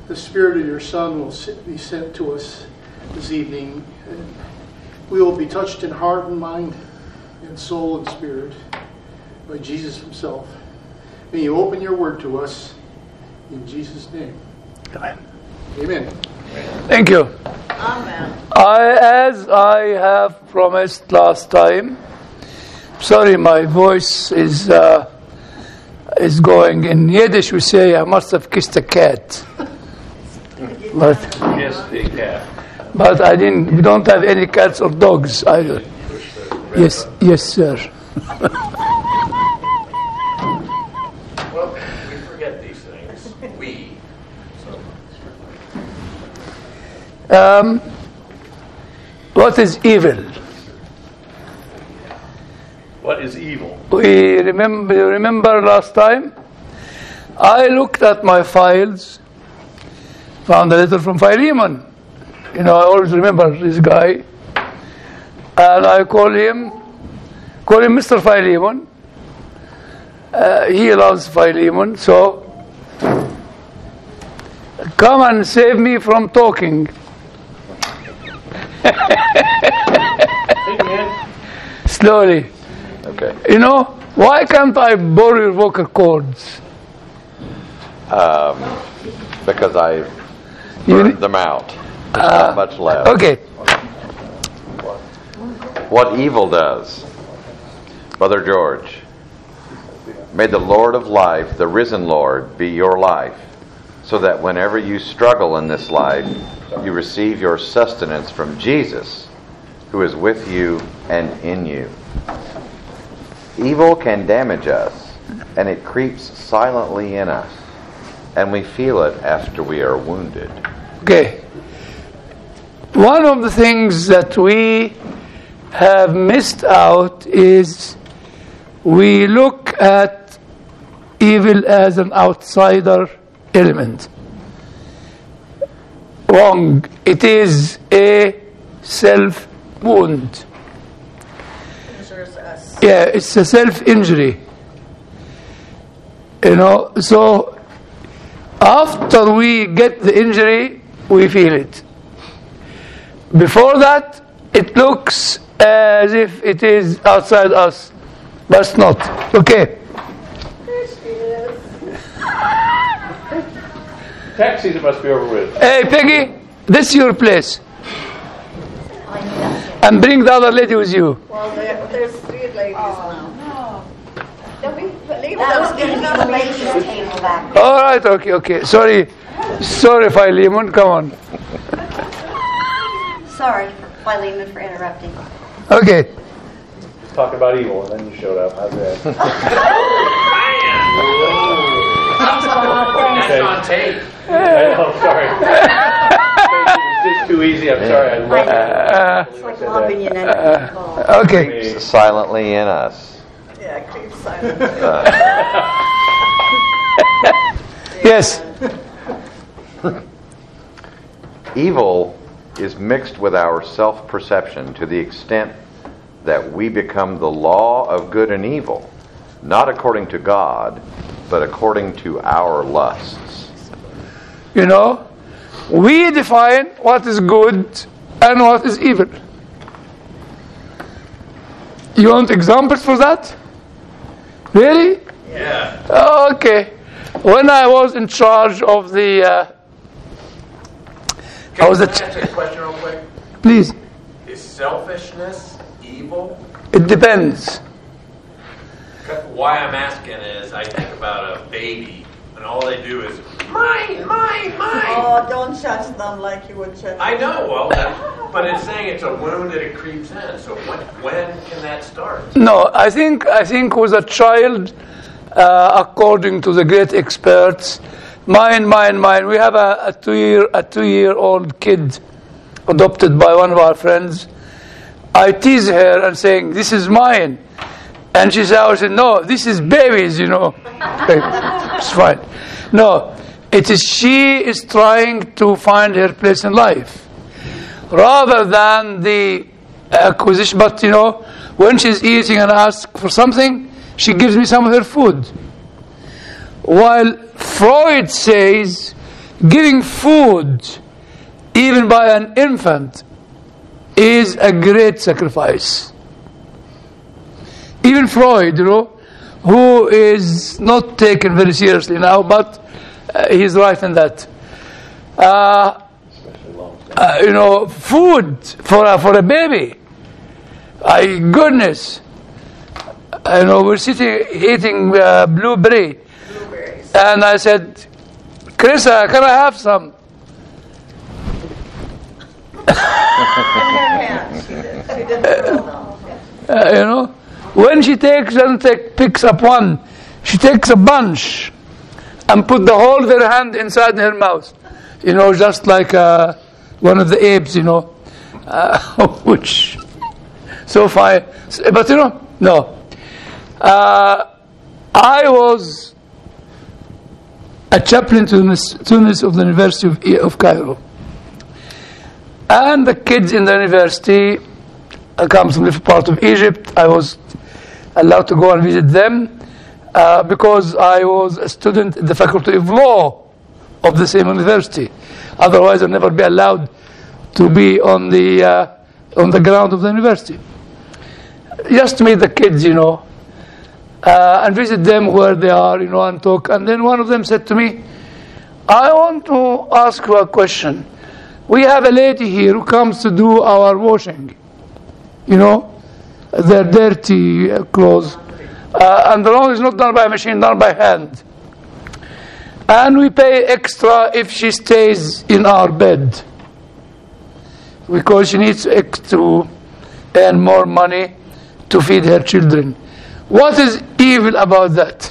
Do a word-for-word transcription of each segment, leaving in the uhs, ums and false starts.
the Spirit of your Son will be sent to us this evening. And we will be touched in heart and mind and soul and spirit by Jesus himself. May you open your word to us in Jesus' name. Amen. Amen. Thank you. Amen. I, as I have promised last time, sorry my voice is uh, is going. In Yiddish we say I must have kissed a cat. But Yes, the cat. but I didn't. We don't have any cats or dogs either. Yes, yes, sir. Well, we forget these things. We. Um, what is evil? What is evil? We remember. You remember last time? I looked at my files, found a letter from Philemon. You know, I always remember this guy, and I call him, call him Mister Philemon. Uh, he loves Philemon, so come and save me from talking. Slowly. Okay. You know, why can't I borrow your vocal cords? Um, because I You- burned them out. There's not much left. Okay. What evil does, Brother George, may the Lord of life, the risen Lord, be your life, so that whenever you struggle in this life, you receive your sustenance from Jesus, who is with you and in you. Evil can damage us, and it creeps silently in us, and we feel it after we are wounded. Okay. One of the things that we have missed out is we look at evil as an outsider element. Wrong. It is a self-wound. Injures us. Yeah, it's a self-injury. You know, so after we get the injury, we feel it. Before that, it looks as if it is outside us, but it's not. Okay. Taxi must be over with. Hey, Peggy, this is your place. And bring the other lady with you. Well, there, there's three ladies now. No. Don't we leave That was those going to be the ladies' table back there. All right, okay, okay. Sorry. Sorry, Philemon, come on. Sorry, Philemon, for interrupting. Okay. Talk about evil, and then you showed up. How's that? Thanks. That's on tape. Oh, sorry. It's just too easy. I'm sorry. I love Uh, It's like lobbing you in a ball. okay. It's silently in us. Yeah, keep silent. Yes. Evil is mixed with our self-perception to the extent that we become the law of good and evil, not according to God, but according to our lusts. You know, we define what is good and what is evil. You want examples for that? Really? Yeah. Okay. When I was in charge of the, uh, I was Can a I ch- ask you a question real quick? please. Is selfishness evil? It depends. Why I'm asking is I think about a baby and all they do is mine, mine, mine. Oh, don't judge them like you would judge. I know, well, that, but it's saying it's a wound that it creeps in. So when, when can that start? No, I think I think with a child, uh, according to the great experts, mine, mine, mine. We have a, a two-year a two-year-old kid adopted by one of our friends. I tease her and saying, "This is mine," and she said, "No, this is baby's." You know, it's fine. No, it is she is trying to find her place in life, rather than the acquisition. But you know, when she's eating and asks for something, she gives me some of her food. While Freud says giving food, even by an infant, is a great sacrifice. Even Freud, you know, who is not taken very seriously now, but uh, he's right in that. Uh, uh, you know, food for a, for a baby. My goodness. You know, we're sitting eating uh, blueberry. Blueberries. And I said, Carissa, can I have some? In her hand, she did. She didn't know. Uh, you know, when she takes and take, picks up one, she takes a bunch and put the whole of her hand inside her mouth. You know, just like uh, one of the apes, you know, uh, which so fine. But you know, no. Uh, I was a chaplain to the students of the University of, of Cairo. And the kids in the university uh, come from different part of Egypt. I was allowed to go and visit them uh, because I was a student in the Faculty of Law of the same university. Otherwise, I'd never be allowed to be on the uh, on the ground of the university. Just to meet the kids, you know, uh, and visit them where they are, you know, and talk. And then one of them said to me, I want to ask you a question. We have a lady here who comes to do our washing, you know, their dirty uh, clothes. Uh, and the laundry is not done by a machine, done by hand. And we pay extra if she stays in our bed, because she needs to earn more money to feed her children. What is evil about that?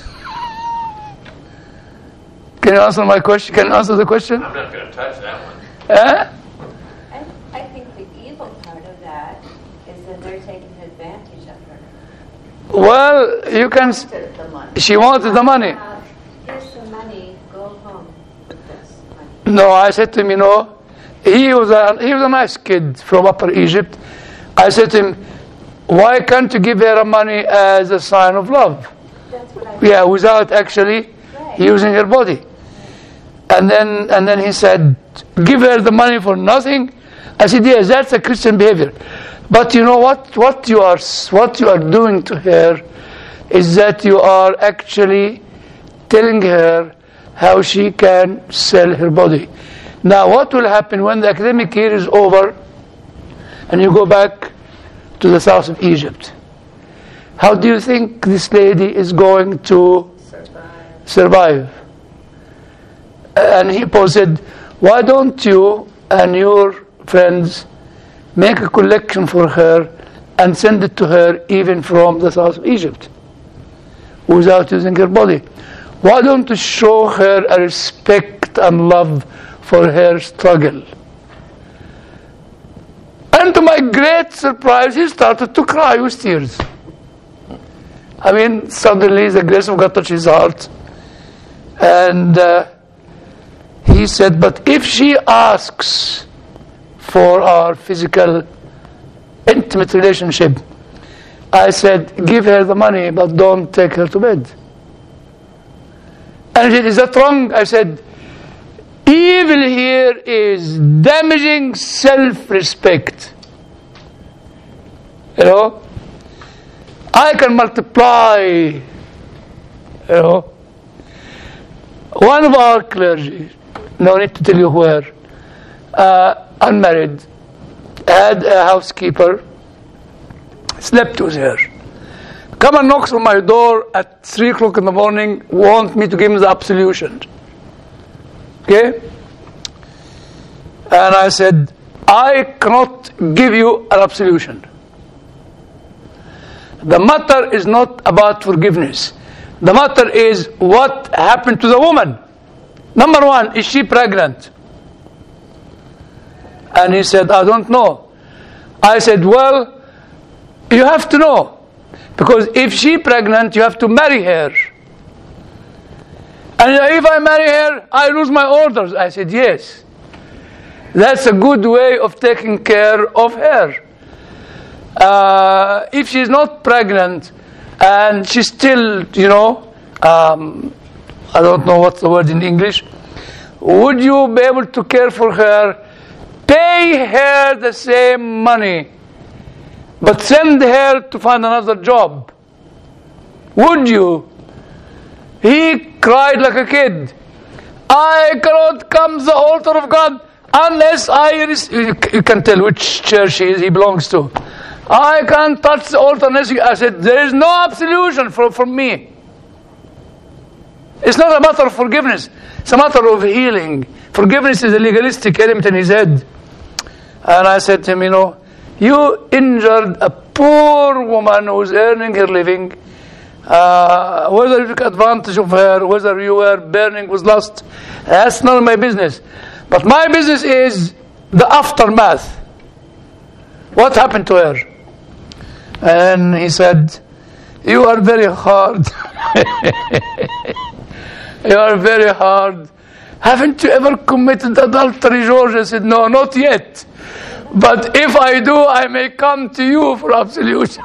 Can you answer my question? Can you answer the question? I'm not going to touch that one. Eh? I, I think the evil part of that is that they're taking advantage of her. Well, you can. S- The money. she wanted the money. Uh, here's the money. Go home with this money. No, I said to him, you know, he was a he was a nice kid from Upper Egypt. I said to him, why can't you give her money as a sign of love? That's what I Yeah, without actually Right. using her body. And then and then he said, give her the money for nothing. I said, yes, that's a Christian behavior. But you know what? What you are what you are doing to her is that you are actually telling her how she can sell her body. Now, what will happen when the academic year is over and you go back to the south of Egypt? How do you think this lady is going to Survive. survive? And he said, why don't you and your friends make a collection for her and send it to her even from the south of Egypt without using her body? Why don't you show her a respect and love for her struggle? And to my great surprise, he started to cry with tears. I mean, suddenly the grace of God touched his heart. And uh, he said, but if she asks for our physical, intimate relationship, I said, give her the money, but don't take her to bed. And he said, is that wrong? I said, evil here is damaging self-respect. You know? I can multiply, you know. One of our clergy, no need to tell you where, uh, unmarried, had a housekeeper, slept with her. Come and knocks on my door at three o'clock in the morning, want me to give him the absolution. Okay? And I said, I cannot give you an absolution. The matter is not about forgiveness. The matter is what happened to the woman. Number one, is she pregnant? And he said, I don't know. I said, well, you have to know. Because if she's pregnant, you have to marry her. And if I marry her, I lose my orders. I said, yes. That's a good way of taking care of her. Uh, if she's not pregnant and she's still, you know, um, I don't know what's the word in English, would you be able to care for her? Pay her the same money, but send her to find another job. Would you? He cried like a kid. I cannot come to the altar of God unless I... Res- you can tell which church he, is, he belongs to. I can't touch the altar unless... You, I said, there is no absolution for, for me. It's not a matter of forgiveness. It's a matter of healing. Forgiveness is a legalistic element in his head. And I said to him, you know, you injured a poor woman who's earning her living. Uh, whether you took advantage of her, whether you were burning with lust, that's none of my business. But my business is the aftermath. What happened to her? And he said, you are very hard. You are very hard. Haven't you ever committed adultery, George? I said, no, not yet. But if I do, I may come to you for absolution.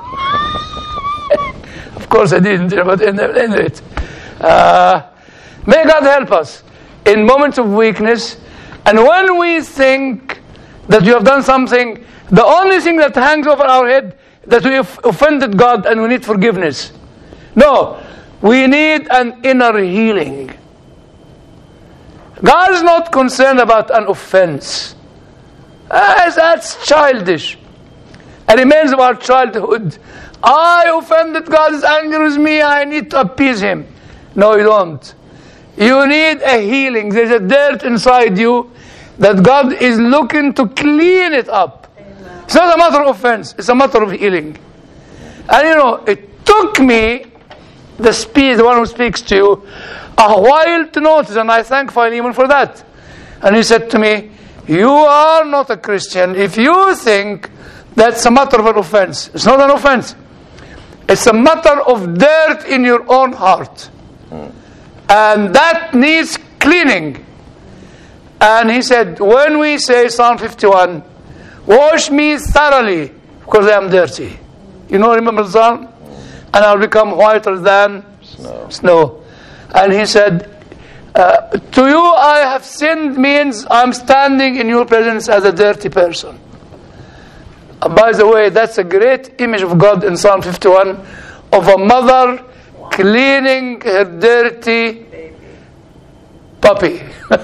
Of course I didn't, but anyway. Uh, may God help us in moments of weakness. And when we think that we have done something, the only thing that hangs over our head that we have offended God and we need forgiveness. No, we need an inner healing. God is not concerned about an offense. As that's childish. It remains of our childhood. I offended God, is angry with me, I need to appease him. No, you don't. You need a healing. There's a dirt inside you that God is looking to clean it up. Amen. It's not a matter of offense, it's a matter of healing. And you know, it took me, the speech, the one who speaks to you, a while to notice, and I thank Philemon for that. And he said to me, you are not a Christian if you think that's a matter of an offense. It's not an offense. It's a matter of dirt in your own heart. And that needs cleaning. And he said, when we say Psalm fifty-one, wash me thoroughly because I am dirty. You know, remember the Psalm? And I'll become whiter than snow. snow. And he said, uh, to you I have sinned means I'm standing in your presence as a dirty person. Uh, by the way, that's a great image of God in Psalm fifty-one, of a mother cleaning her dirty puppy.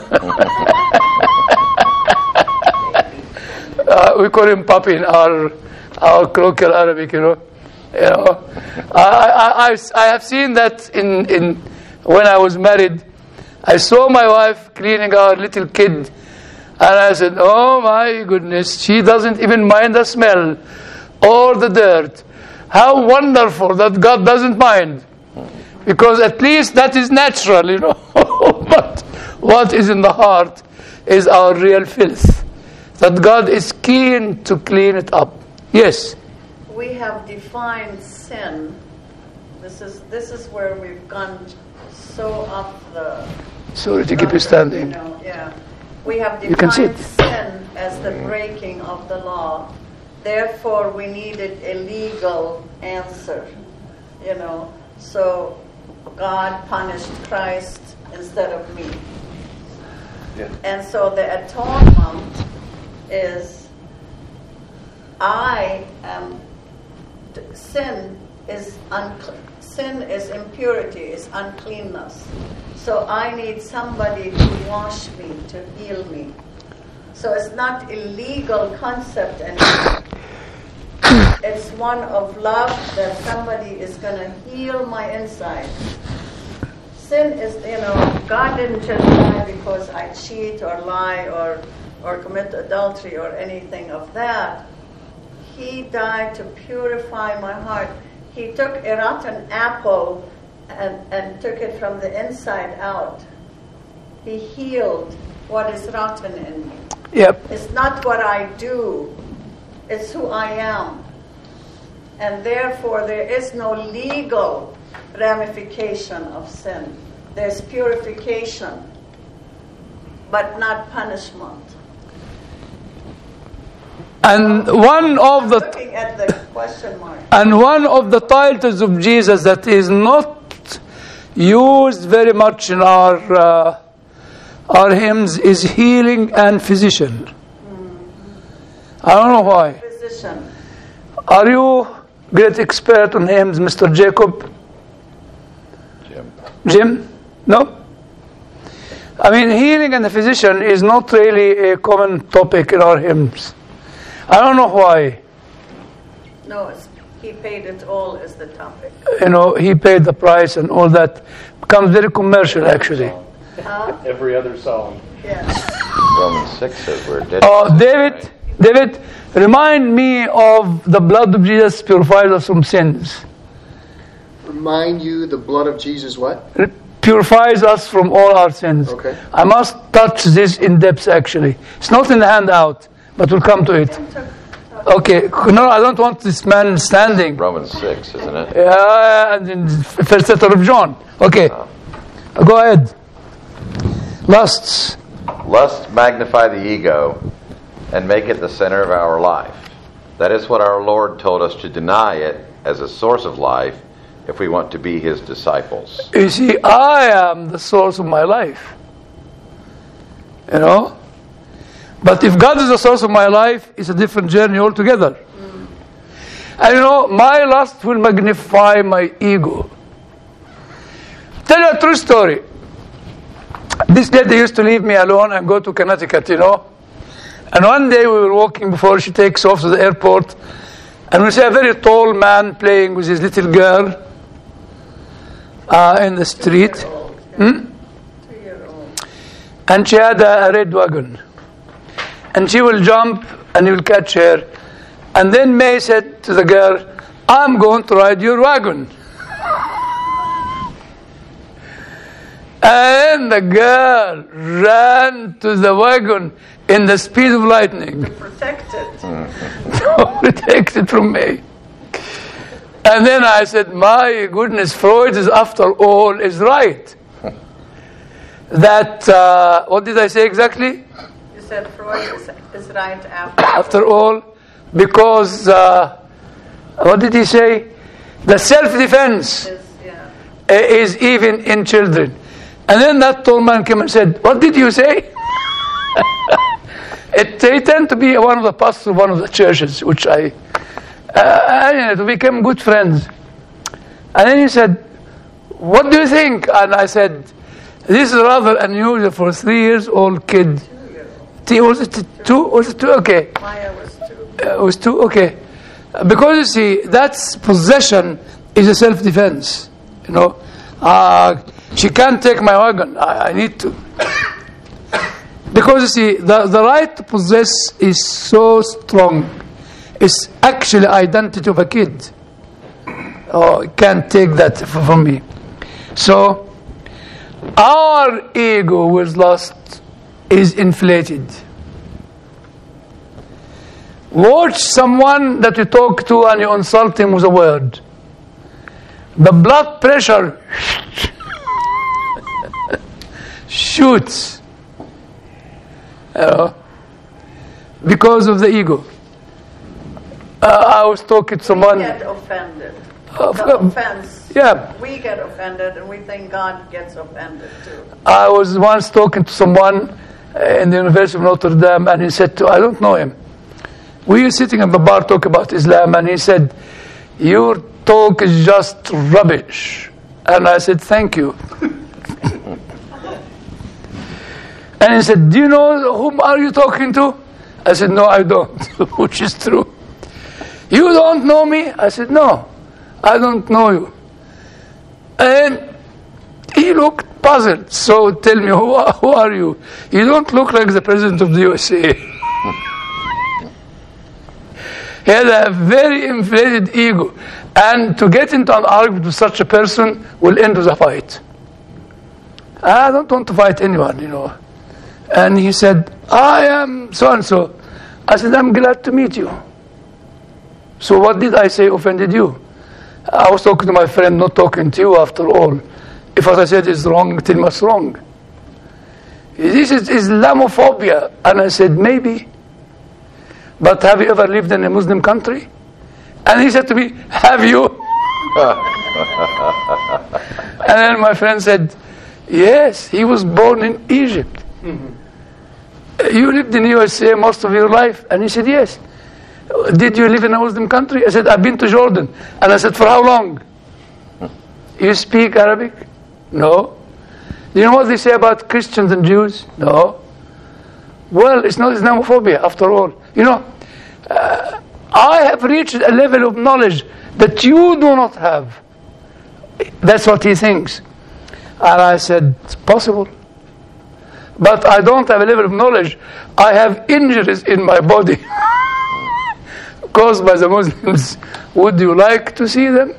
uh, we call him puppy in our our colloquial Arabic, you know. You know, I, I, I, I have seen that in, in when I was married. I saw my wife cleaning our little kid, and I said, oh my goodness, she doesn't even mind the smell or the dirt. How wonderful that God doesn't mind. Because at least that is natural, you know. But what is in the heart is our real filth. That God is keen to clean it up. Yes? We have defined sin. This is this is where we've gone so off the... Sorry to keep you standing. You know, yeah. We have You can defined sit. sin as the breaking of the law. Therefore, we needed a legal answer. You know, so God punished Christ instead of me. Yeah. And so the atonement is, I am, sin is unclean. Sin is impurity, is uncleanness. So I need somebody to wash me, to heal me. So it's not a legal concept anymore. It's one of love that somebody is going to heal my inside. Sin is, you know, God didn't just die because I cheat or lie or, or commit adultery or anything of that. He died to purify my heart. He took a rotten apple and, and took it from the inside out. He healed what is rotten in me. Yep. It's not what I do. It's who I am. And therefore, there is no legal ramification of sin. There's purification, but not punishment. And one of I'm the looking at the question mark. and one of the titles of Jesus that is not used very much in our uh, our hymns is healing and physician. I don't know why. Physician. Are you great expert on hymns, Mister Jacob? Jim. Jim? No? I mean, healing and the physician is not really a common topic in our hymns. I don't know why. No, it's, he paid it all is the topic. You know, he paid the price and all that. Becomes very commercial, actually. Huh? Every other song. Yeah. Romans six says we're dead. Oh, David, David, remind me of the blood of Jesus purifies us from sins. Remind you the blood of Jesus what? It purifies us from all our sins. Okay. I must touch this in depth, actually. It's not in the handout, but we'll come to it. Okay, no, I don't want this man standing. Romans six, isn't it? Yeah, and in first letter of John. Okay, go ahead. Lusts. Lust magnify the ego and make it the center of our life. That is what our Lord told us to deny it as a source of life if we want to be His disciples. You see, I am the source of my life. You know? But if God is the source of my life, it's a different journey altogether. Mm. And you know, my lust will magnify my ego. Tell you a true story. This lady used to leave me alone and go to Connecticut, you know. And one day we were walking before she takes off to the airport, and we see a very tall man playing with his little girl uh, in the street. Hmm? And she had a, a red wagon. And she will jump and he will catch her. And then May said to the girl, I'm going to ride your wagon. And the girl ran to the wagon in the speed of lightning. Protected. Protected from me. And then I said, my goodness, Freud is after all is right. That, uh, what did I say exactly? You said Freud is, is right after. After all, because, uh, what did he say? The self-defense Is, yeah. is even in children. And then that tall man came and said, what did you say? it, they tend to be one of the pastors of one of the churches, which I, uh, and we became good friends. And then he said, what do you think? And I said, this is rather unusual for a three years old kid. Two, was it two? Was it two? Okay. Maya was two. Uh, it was two? Okay. Uh, because you see, that's possession is a self-defense. You know, uh, she can't take my wagon. I, I need to. Because you see, the, the right to possess is so strong. It's actually identity of a kid. Oh, you can't take that from me. So, our ego with lust is inflated. Watch someone that you talk to and you insult him with a word. The blood pressure shoots. You know, because of the ego. Uh, I was talking to someone. We get offended. Uh, the offense. Yeah. We get offended and we think God gets offended too. I was once talking to someone in the University of Notre Dame, and he said to, I don't know him. We were sitting in the bar talking about Islam, and he said, your talk is just rubbish. And I said, thank you. And he said, do you know whom are you talking to? I said, no, I don't, which is true. You don't know me? I said, no, I don't know you. And he looked puzzled. So tell me, who are, who are you? You don't look like the president of the U S A. He had a very inflated ego. And to get into an argument with such a person will end with a fight. I don't want to fight anyone, you know. And he said, I am so-and-so. I said, I'm glad to meet you. So what did I say offended you? I was talking to my friend, not talking to you after all. If what I said is wrong, tell me what's wrong. This is Islamophobia. And I said, maybe. But have you ever lived in a Muslim country? And he said to me, have you? And then my friend said, yes, he was born in Egypt. You lived in the U S A most of your life? And he said, yes. Did you live in a Muslim country? I said, I've been to Jordan. And I said, for how long? You speak Arabic? No. Do you know what they say about Christians and Jews? No. Well, it's not Islamophobia after all. You know, uh, I have reached a level of knowledge that you do not have. That's what he thinks. And I said, it's possible. But I don't have a level of knowledge. I have injuries in my body caused by the Muslims. Would you like to see them?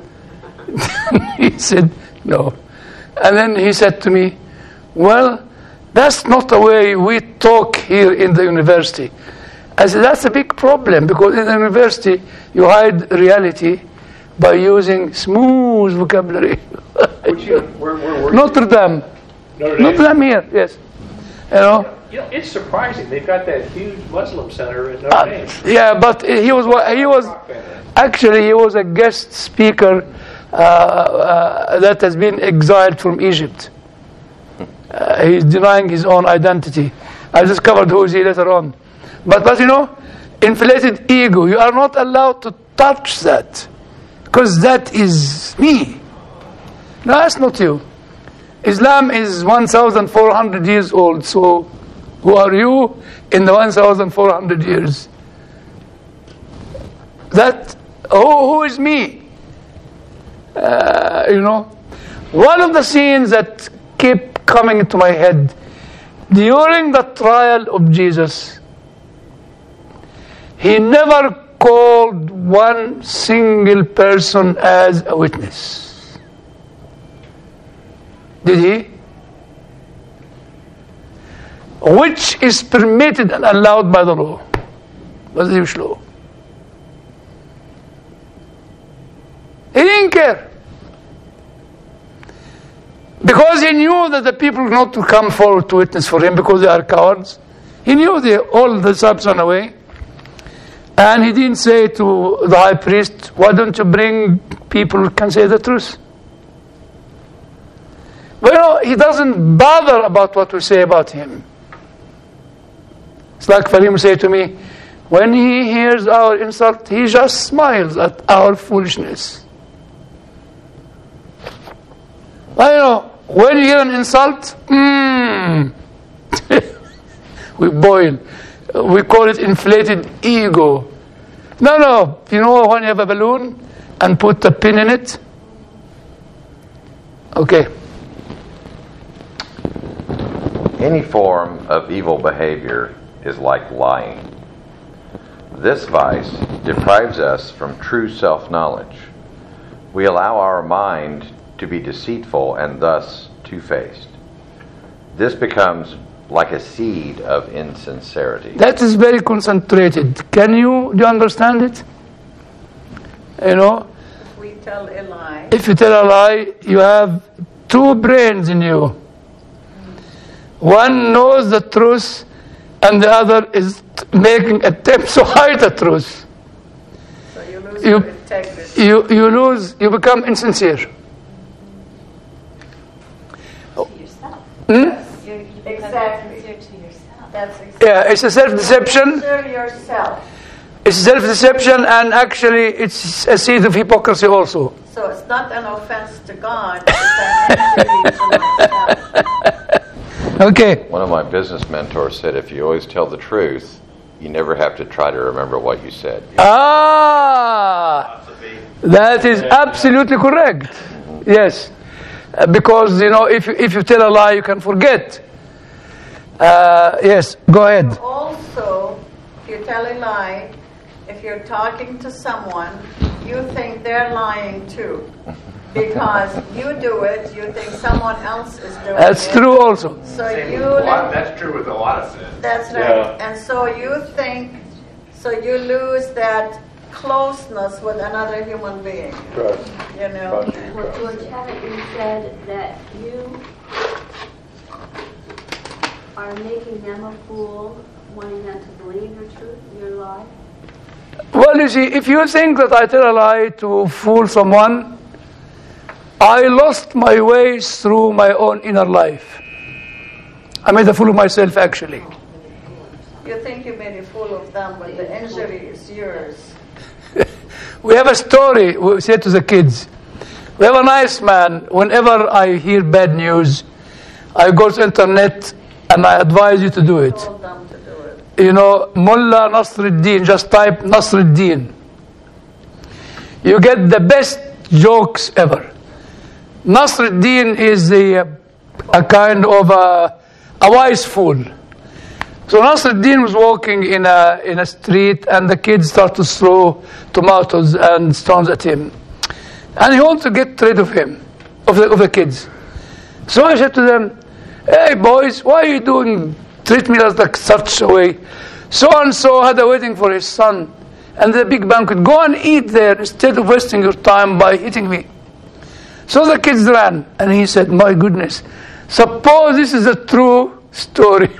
He said, no. And then he said to me, well, that's not the way we talk here in the university. I said, that's a big problem, because in the university you hide reality by using smooth vocabulary. Which you, we're, we're working. Notre Dame. Notre Dame. Notre Dame here, yes. You know? You know, it's surprising. They've got that huge Muslim center at Notre Uh, Dame. yeah, but he was he was actually he was a guest speaker uh, uh, that has been exiled from Egypt. Uh, he's denying his own identity. I discovered who is he later on. But but you know, inflated ego. You are not allowed to touch that, because that is me. No, that's not you. Islam is one thousand four hundred years old. So, who are you in the one thousand four hundred years? That, oh, who is me? Uh, you know, one of the scenes that keep coming into my head during the trial of Jesus, he never called one single person as a witness. Did he? Which is permitted and allowed by the law. What's the Jewish law? He didn't care. Because he knew that the people were not to come forward to witness for him because they are cowards. He knew they all the subs run away. And he didn't say to the high priest, why don't you bring people who can say the truth? Well, you know, he doesn't bother about what we say about him. It's like Farim say to me, when he hears our insult, he just smiles at our foolishness. Well, you know, when you hear an insult, mm, we boil. We call it inflated ego. No, no. You know when you have a balloon and put a pin in it? Okay. Any form of evil behavior is like lying. This vice deprives us from true self-knowledge. We allow our mind to be deceitful and thus two-faced. This becomes like a seed of insincerity. That is very concentrated. Can you, do you understand it? You know? If we tell a lie. If you tell a lie, you have two brains in you. One knows the truth, and the other is making attempts to hide the truth. So you lose You, your integrity. you, you lose, you become insincere. Yourself. Hmm? You, you become Exactly. sincere to yourself. That's exactly. Yeah, it's a self-deception. Serve yourself. It's self-deception, and actually it's a seed of hypocrisy also. So it's not an offense to God, it's an injury to myself. Okay. One of my business mentors said, if you always tell the truth, you never have to try to remember what you said. Ah, that is absolutely correct. Yes, Uh, because you know, if you, if you tell a lie, you can forget. Uh, yes, go ahead. Also, if you tell a lie, if you're talking to someone, you think they're lying too. Because you do it, you think someone else is doing That's it. true also. So Same you with a lot- let- that's true with a lot of sins. That's right. Yeah. And so you think, so you lose that closeness with another human being. Trust. You know. Trust and Well, trust. George, haven't you said that you are making them a fool, wanting them to believe your truth, your lie? Well, you see, if you think that I tell a lie to fool someone, I lost my ways through my own inner life. I made a fool of myself, actually. You think you made a fool of them, but the injury is yours. We have a story, we say to the kids. We have a nice man. Whenever I hear bad news, I go to the internet and I advise you to do it. Told them to do it. You know, Mullah Nasruddin, just type Nasruddin. You get the best jokes ever. Nasruddin is a, a kind of a, a wise fool. So Nasruddin was walking in a in a street, and the kids start to throw tomatoes and stones at him, and he wants to get rid of him, of the of the kids. So I said to them, "Hey boys, why are you doing treat me like such a way? So and so had a wedding for his son, and the big banquet. Go and eat there instead of wasting your time by hitting me." So the kids ran, and he said, "My goodness, suppose this is a true story."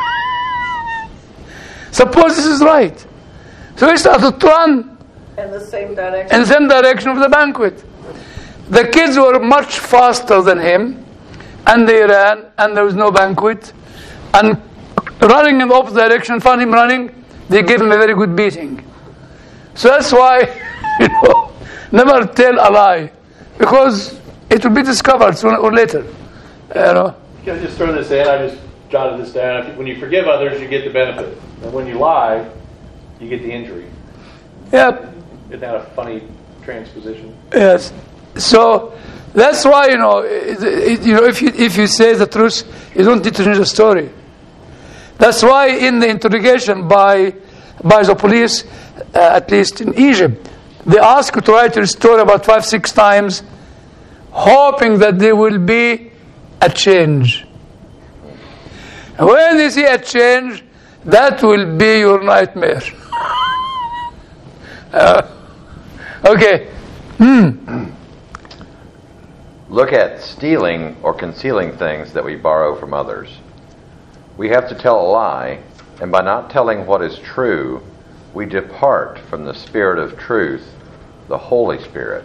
Suppose this is right. So he started to run In the same direction. in the same direction of the banquet. The kids were much faster than him, and they ran, and there was no banquet. And running in the opposite direction, found him running, they gave him a very good beating. So that's why, you know, never tell a lie, because it will be discovered sooner or later. You know. Can I just throw this in? I just jotted this down. When you forgive others, you get the benefit. And when you lie, you get the injury. Yep. Isn't that a funny transposition? Yes. So that's why, you know, it, it, you know, if you if you say the truth, you don't need to change the story. That's why in the interrogation by by the police, uh, at least in Egypt, they ask you to write your story about five, six times, hoping that there will be a change. And when they see a change, that will be your nightmare. uh, okay. Hmm. Look at stealing or concealing things that we borrow from others. We have to tell a lie, and by not telling what is true, we depart from the Spirit of truth, the Holy Spirit.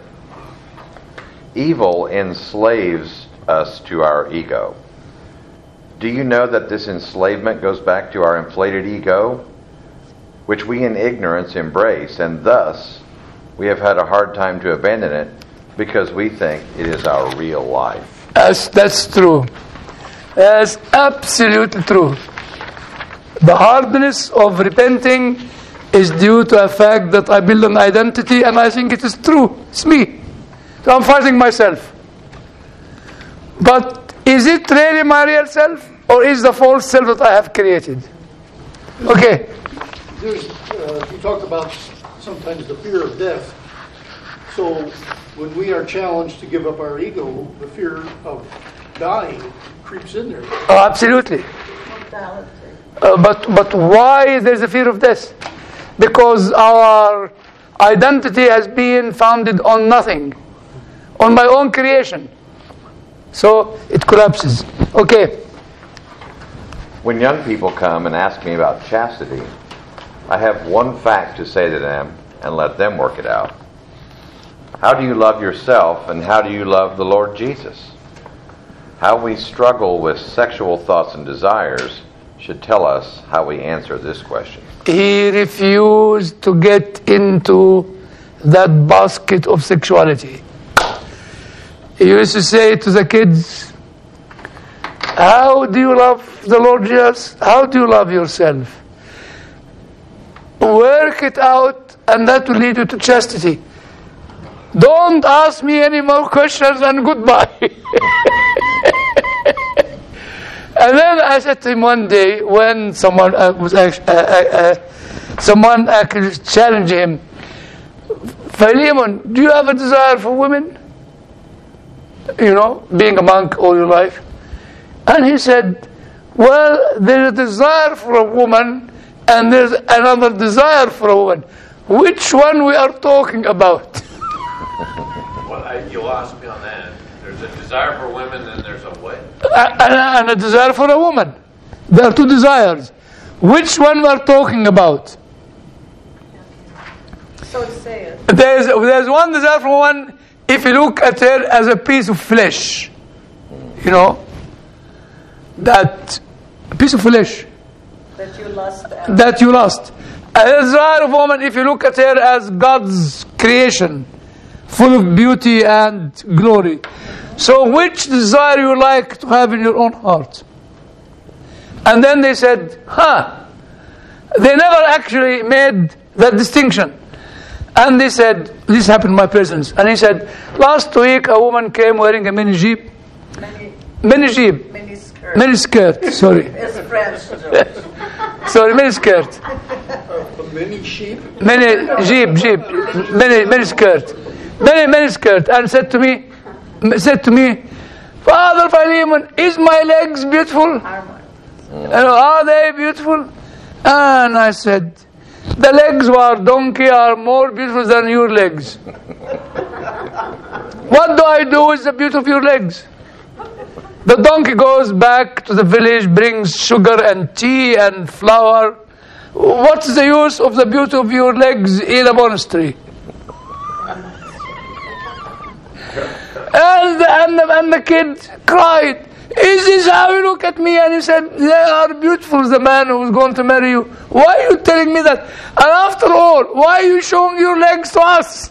Evil enslaves us to our ego. Do you know that this enslavement goes back to our inflated ego, which we in ignorance embrace, and thus we have had a hard time to abandon it because we think it is our real life? That's, that's true. That's absolutely true. The hardness of repenting is due to the fact that I build an identity and I think it is true. It's me. So I'm fighting myself. But is it really my real self, or is the false self that I have created? Okay. There's, uh, you talked about sometimes the fear of death. So when we are challenged to give up our ego, the fear of dying creeps in there. Oh, absolutely. Mortality. Uh, but but why there's a fear of death? Because our identity has been founded on nothing, on my own creation. So it collapses. Okay. When young people come and ask me about chastity, I have one fact to say to them and let them work it out. How do you love yourself, and how do you love the Lord Jesus? How we struggle with sexual thoughts and desires should tell us how we answer this question. He refused to get into that basket of sexuality. He used to say to the kids, how do you love the Lord Jesus? How do you love yourself? Work it out, and that will lead you to chastity. Don't ask me any more questions, and goodbye. And then I said to him one day, when someone uh, was actually, uh, uh, uh, someone actually challenged him, Philemon, do you have a desire for women? You know, being a monk all your life. And he said, well, there's a desire for a woman, and there's another desire for a woman. Which one we are talking about? Well, I, you'll ask me on that. There's a desire for women, and there's a what? And, and a desire for a woman. There are two desires. Which one we are talking about? So say it. There's, there's one desire for one if you look at her as a piece of flesh. You know, that A piece of flesh That you lust after. that you lost. A desire of woman, if you look at her as God's creation, full of beauty and glory. So which desire you like to have in your own heart? And then they said, huh. They never actually made that distinction. And they said, this happened in my presence. And he said, last week a woman came wearing a mini jeep. Many, Mini jeep. many skirts. Mini skirt, sorry. It's French, George. Sorry, mini skirt. A mini sheep. Mini jeep, jeep. Mini, mini skirt. Mini, mini skirt. And said to me, said to me, Father Philemon, is my legs beautiful? You know, are they beautiful? And I said, the legs of our donkey are more beautiful than your legs. What do I do with the beauty of your legs? The donkey goes back to the village, brings sugar and tea and flour. What's the use of the beauty of your legs in a monastery? And, and, and the kid cried, is this how you look at me? And he said, they are beautiful, the man who's going to marry you. Why are you telling me that? And after all, why are you showing your legs to us?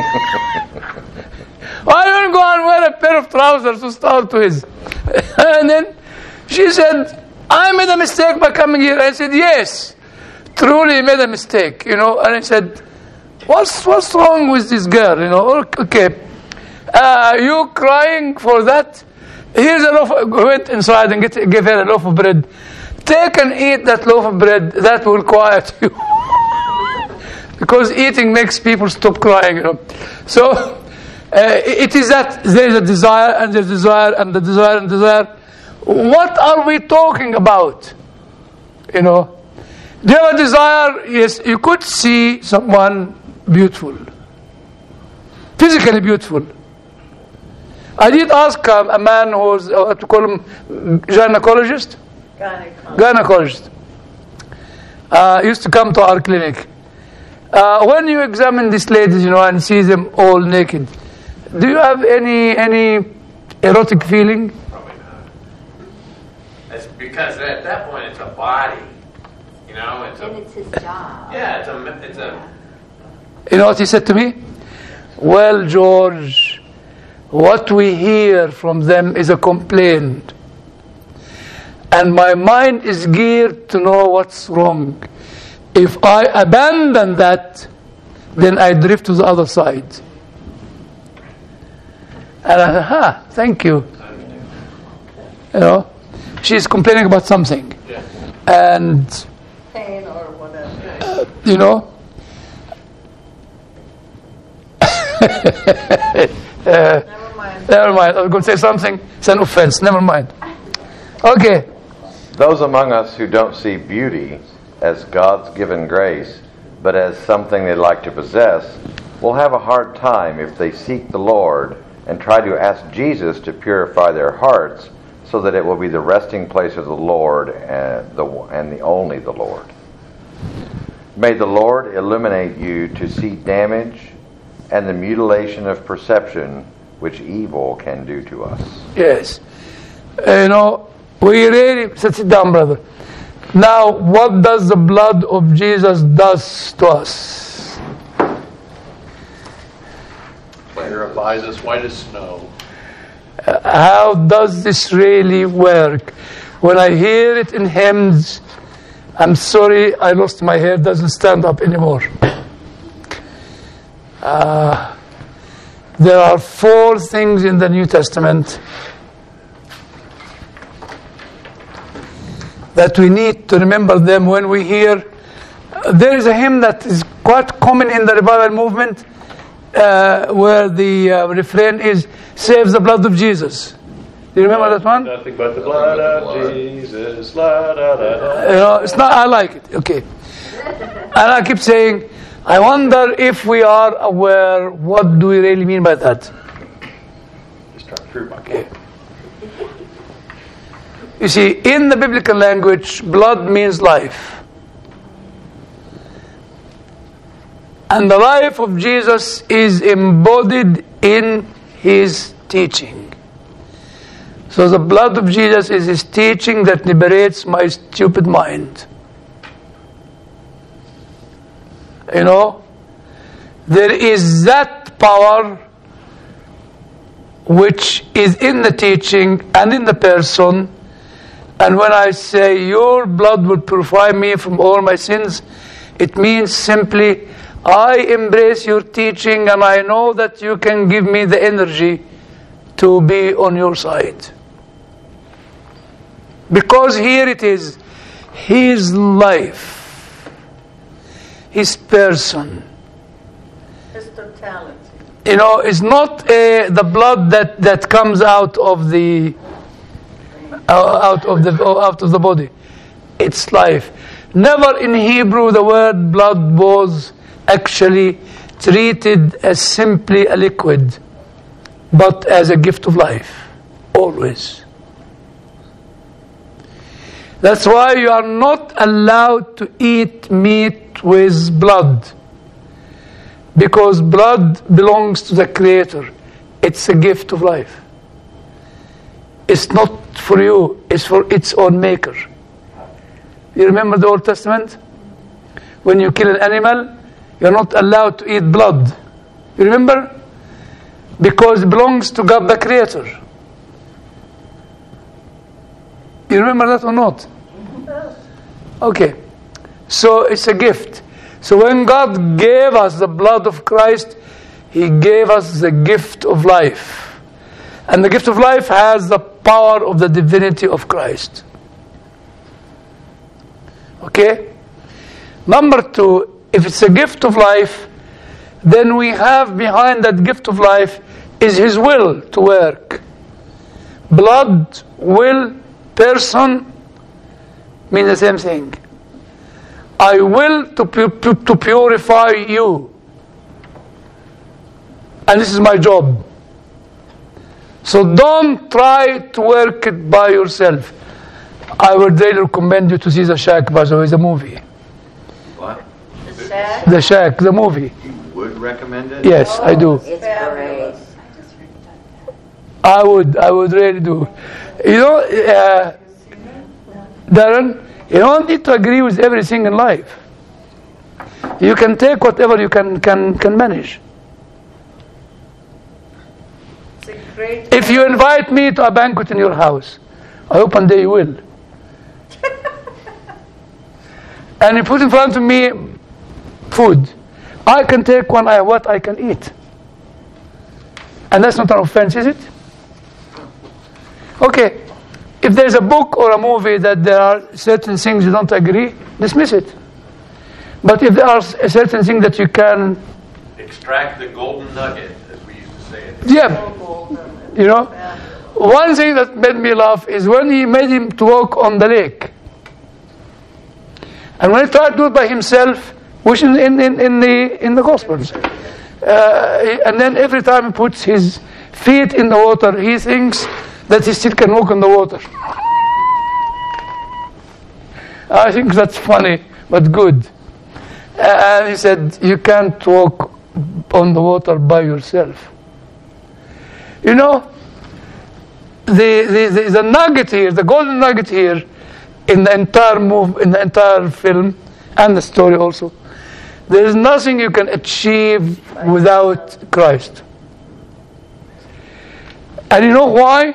Why don't you go and wear a pair of trousers to start with? And then she said, I made a mistake by coming here. I said, yes, truly made a mistake, you know. And I said, what's, what's wrong with this girl, you know? Okay, uh, you crying for that? Here's a loaf. Of, went inside and get, give her a loaf of bread. Take and eat that loaf of bread. That will quiet you. Because eating makes people stop crying, you know. So uh, it is that there is a desire and there's desire and the desire and desire. What are we talking about? You know. Do you have a desire? Yes, you could see someone beautiful. Physically beautiful. I did ask um, a man who was, uh, to call him gynecologist? Gynecologist. Gynecologist. Uh, used to come to our clinic. Uh, when you examine these ladies, you know, and see them all naked, do you have any any erotic feeling? Probably not. It's because at that point it's a body. You know, it's a, And it's his job. yeah, it's a, it's a, You know what he said to me? Well, George, what we hear from them is a complaint. And my mind is geared to know what's wrong. If I abandon that, then I drift to the other side. And I said, ha, thank you. You know, she's complaining about something. And, Pain or whatever. you know, uh, Never mind. never mind. I was going to say something. It's an offense. Never mind. Okay. Those among us who don't see beauty as God's given grace, but as something they'd like to possess, will have a hard time if they seek the Lord and try to ask Jesus to purify their hearts so that it will be the resting place of the Lord and the, and the only the Lord. May the Lord illuminate you to see damage and the mutilation of perception which evil can do to us. Yes. You know, we really... Sit down, brother. Now, what does the blood of Jesus does to us? Purifies us white as snow. Uh, how does this really work? When I hear it in hymns, I'm sorry, I lost my hair, doesn't stand up anymore. Uh, there are four things in the New Testament that we need to remember them when we hear. Uh, there is a hymn that is quite common in the revival movement uh, where the uh, refrain is, save the blood of Jesus. Do you remember that one? Nothing but the blood of Jesus. La, da, da, da. You know, it's not, I like it, okay. And I keep saying, I wonder if we are aware, what do we really mean by that? Just trying to prove my point. You see, in the biblical language, blood means life. And the life of Jesus is embodied in his teaching. So the blood of Jesus is his teaching that liberates my stupid mind. You know, there is that power which is in the teaching and in the person. And when I say your blood will purify me from all my sins, it means simply I embrace your teaching and I know that you can give me the energy to be on your side. Because here it is, his life, his person. His totality. You know, it's not uh, the blood that, that comes out of the uh, out of the out of the body. It's life. Never in Hebrew the word blood was actually treated as simply a liquid, but as a gift of life, always. That's why you are not allowed to eat meat with blood, because blood belongs to the Creator. It's a gift of life. It's not for you, it's for its own maker. You remember the Old Testament? When you kill an animal, you're not allowed to eat blood. You remember? Because it belongs to God the Creator. You remember that or not? Okay. So it's a gift. So when God gave us the blood of Christ, he gave us the gift of life. And the gift of life has the power of the divinity of Christ. Okay? Number two, if it's a gift of life, then we have behind that gift of life is his will to work. Blood, will, person mean the same thing. I will to, pu- to purify you. And this is my job. So don't try to work it by yourself. I would really recommend you to see The Shack, by the way, the movie. What? The Shack. The Shack, the movie. You would recommend it? Yes, I do. It's great. I would, I would really do. You know, uh, Darren, you don't need to agree with everything in life. You can take whatever you can can, can manage. It's a great. If you invite me to a banquet in your house, I hope one day you will. And you put in front of me food, I can take one I what I can eat. And that's not an offense, is it? Okay. If there's a book or a movie that there are certain things you don't agree, dismiss it. But if there are certain things that you can... Extract the golden nugget, as we used to say it. Yeah. You know? One thing that made me laugh is when he made him to walk on the lake. And when he tried to do it by himself, which in, in, in, in the in the Gospels. Uh, and then every time he puts his feet in the water, he thinks that he still can walk on the water. I think that's funny, but good. And he said, you can't walk on the water by yourself. You know, the, the, the, the nugget here, the golden nugget here, in the entire move, in the entire film, and the story also, there is nothing you can achieve without Christ. And you know why?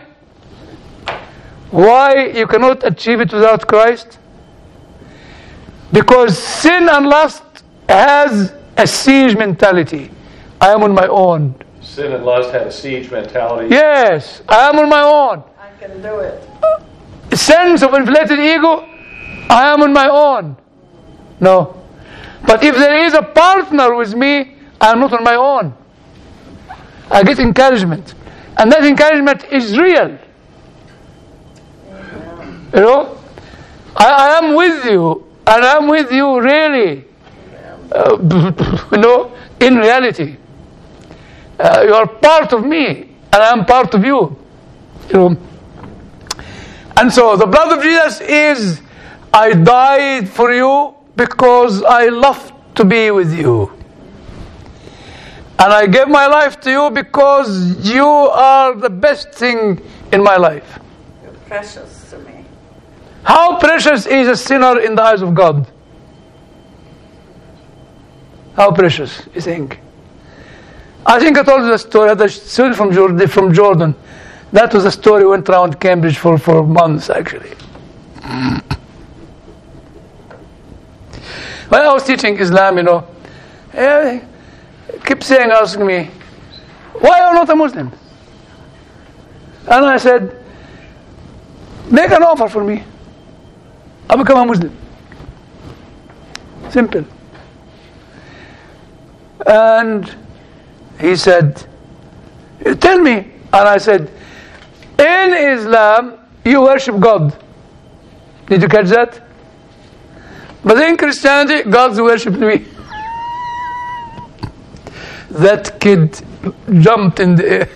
Why you cannot achieve it without Christ? Because sin and lust has a siege mentality. I am on my own. Sin and lust had a siege mentality. Yes, I am on my own. I can do it. Sense of inflated ego, I am on my own. No. But if there is a partner with me, I am not on my own. I get encouragement. And that encouragement is real. You know? I, I am with you. And I am with you really. Uh, you know, in reality. Uh, you are part of me. And I am part of you. You know? And so the blood of Jesus is, I died for you because I love to be with you. And I gave my life to you because you are the best thing in my life. precious to me. How precious is a sinner in the eyes of God? How precious, you think? I think I told you the story. I had a student from Jordan, from Jordan. That was a story went around Cambridge for, for months, actually. When I was teaching Islam, you know, he kept saying, asking me, why are you not a Muslim? And I said, make an offer for me. I'll become a Muslim. Simple. And he said, tell me. And I said, in Islam, you worship God. Did you catch that? But in Christianity, God's worshipped me. That kid jumped in the air.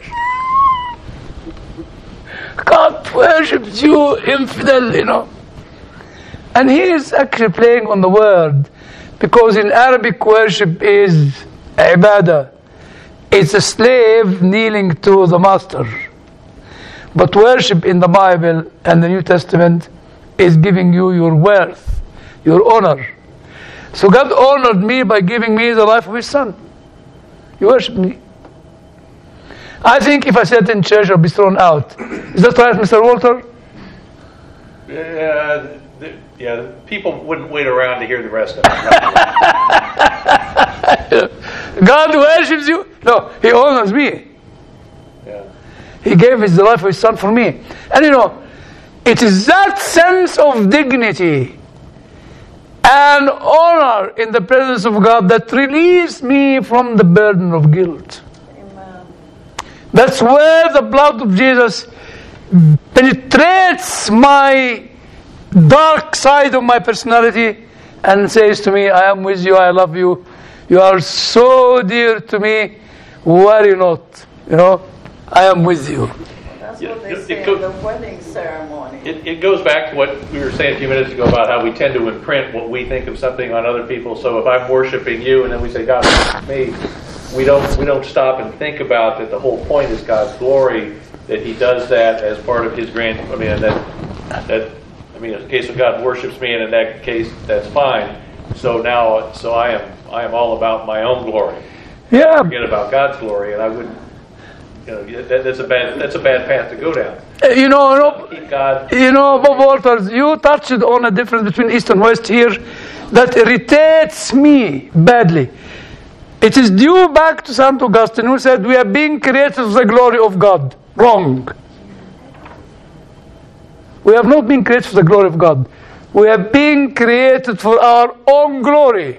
God worships you, infidel, you know. And he is actually playing on the word, because in Arabic worship is ibadah. It's a slave kneeling to the master. But worship in the Bible and the New Testament is giving you your worth, your honor. So God honored me by giving me the life of His Son. He worshipped me. I think if I sat in church, I'll be thrown out. Is that right, Mister Walter? Yeah, the, yeah. The people wouldn't wait around to hear the rest of it. God worships you. No, He honors me. Yeah. He gave His life of His Son for me. And you know, it is that sense of dignity and honor in the presence of God that relieves me from the burden of guilt. Amen. That's where the blood of Jesus penetrates my dark side of my personality and says to me, I am with you, I love you, you are so dear to me, worry not, you know, I am with you. That's Yeah, what they it- say it go- in the wedding ceremony. It, it goes back to what we were saying a few minutes ago about how we tend to imprint what we think of something on other people. So if I'm worshiping you and then we say God worships me, we don't we don't stop and think about that the whole point is God's glory, that He does that as part of His grand. I mean, and that that I mean, in the case of God worships me, and in that case, that's fine. So now, so I am I am all about my own glory. Yeah. Forget about God's glory, and I wouldn't. You know, that, that's a bad that's a bad path to go down. Uh, You know, you know, Keep God. you know, Bob Walters, you touched on a difference between East and West here that irritates me badly. It is due back to Saint Augustine, who said we are being created for the glory of God. Wrong. We have not been created for the glory of God. We are being created for our own glory.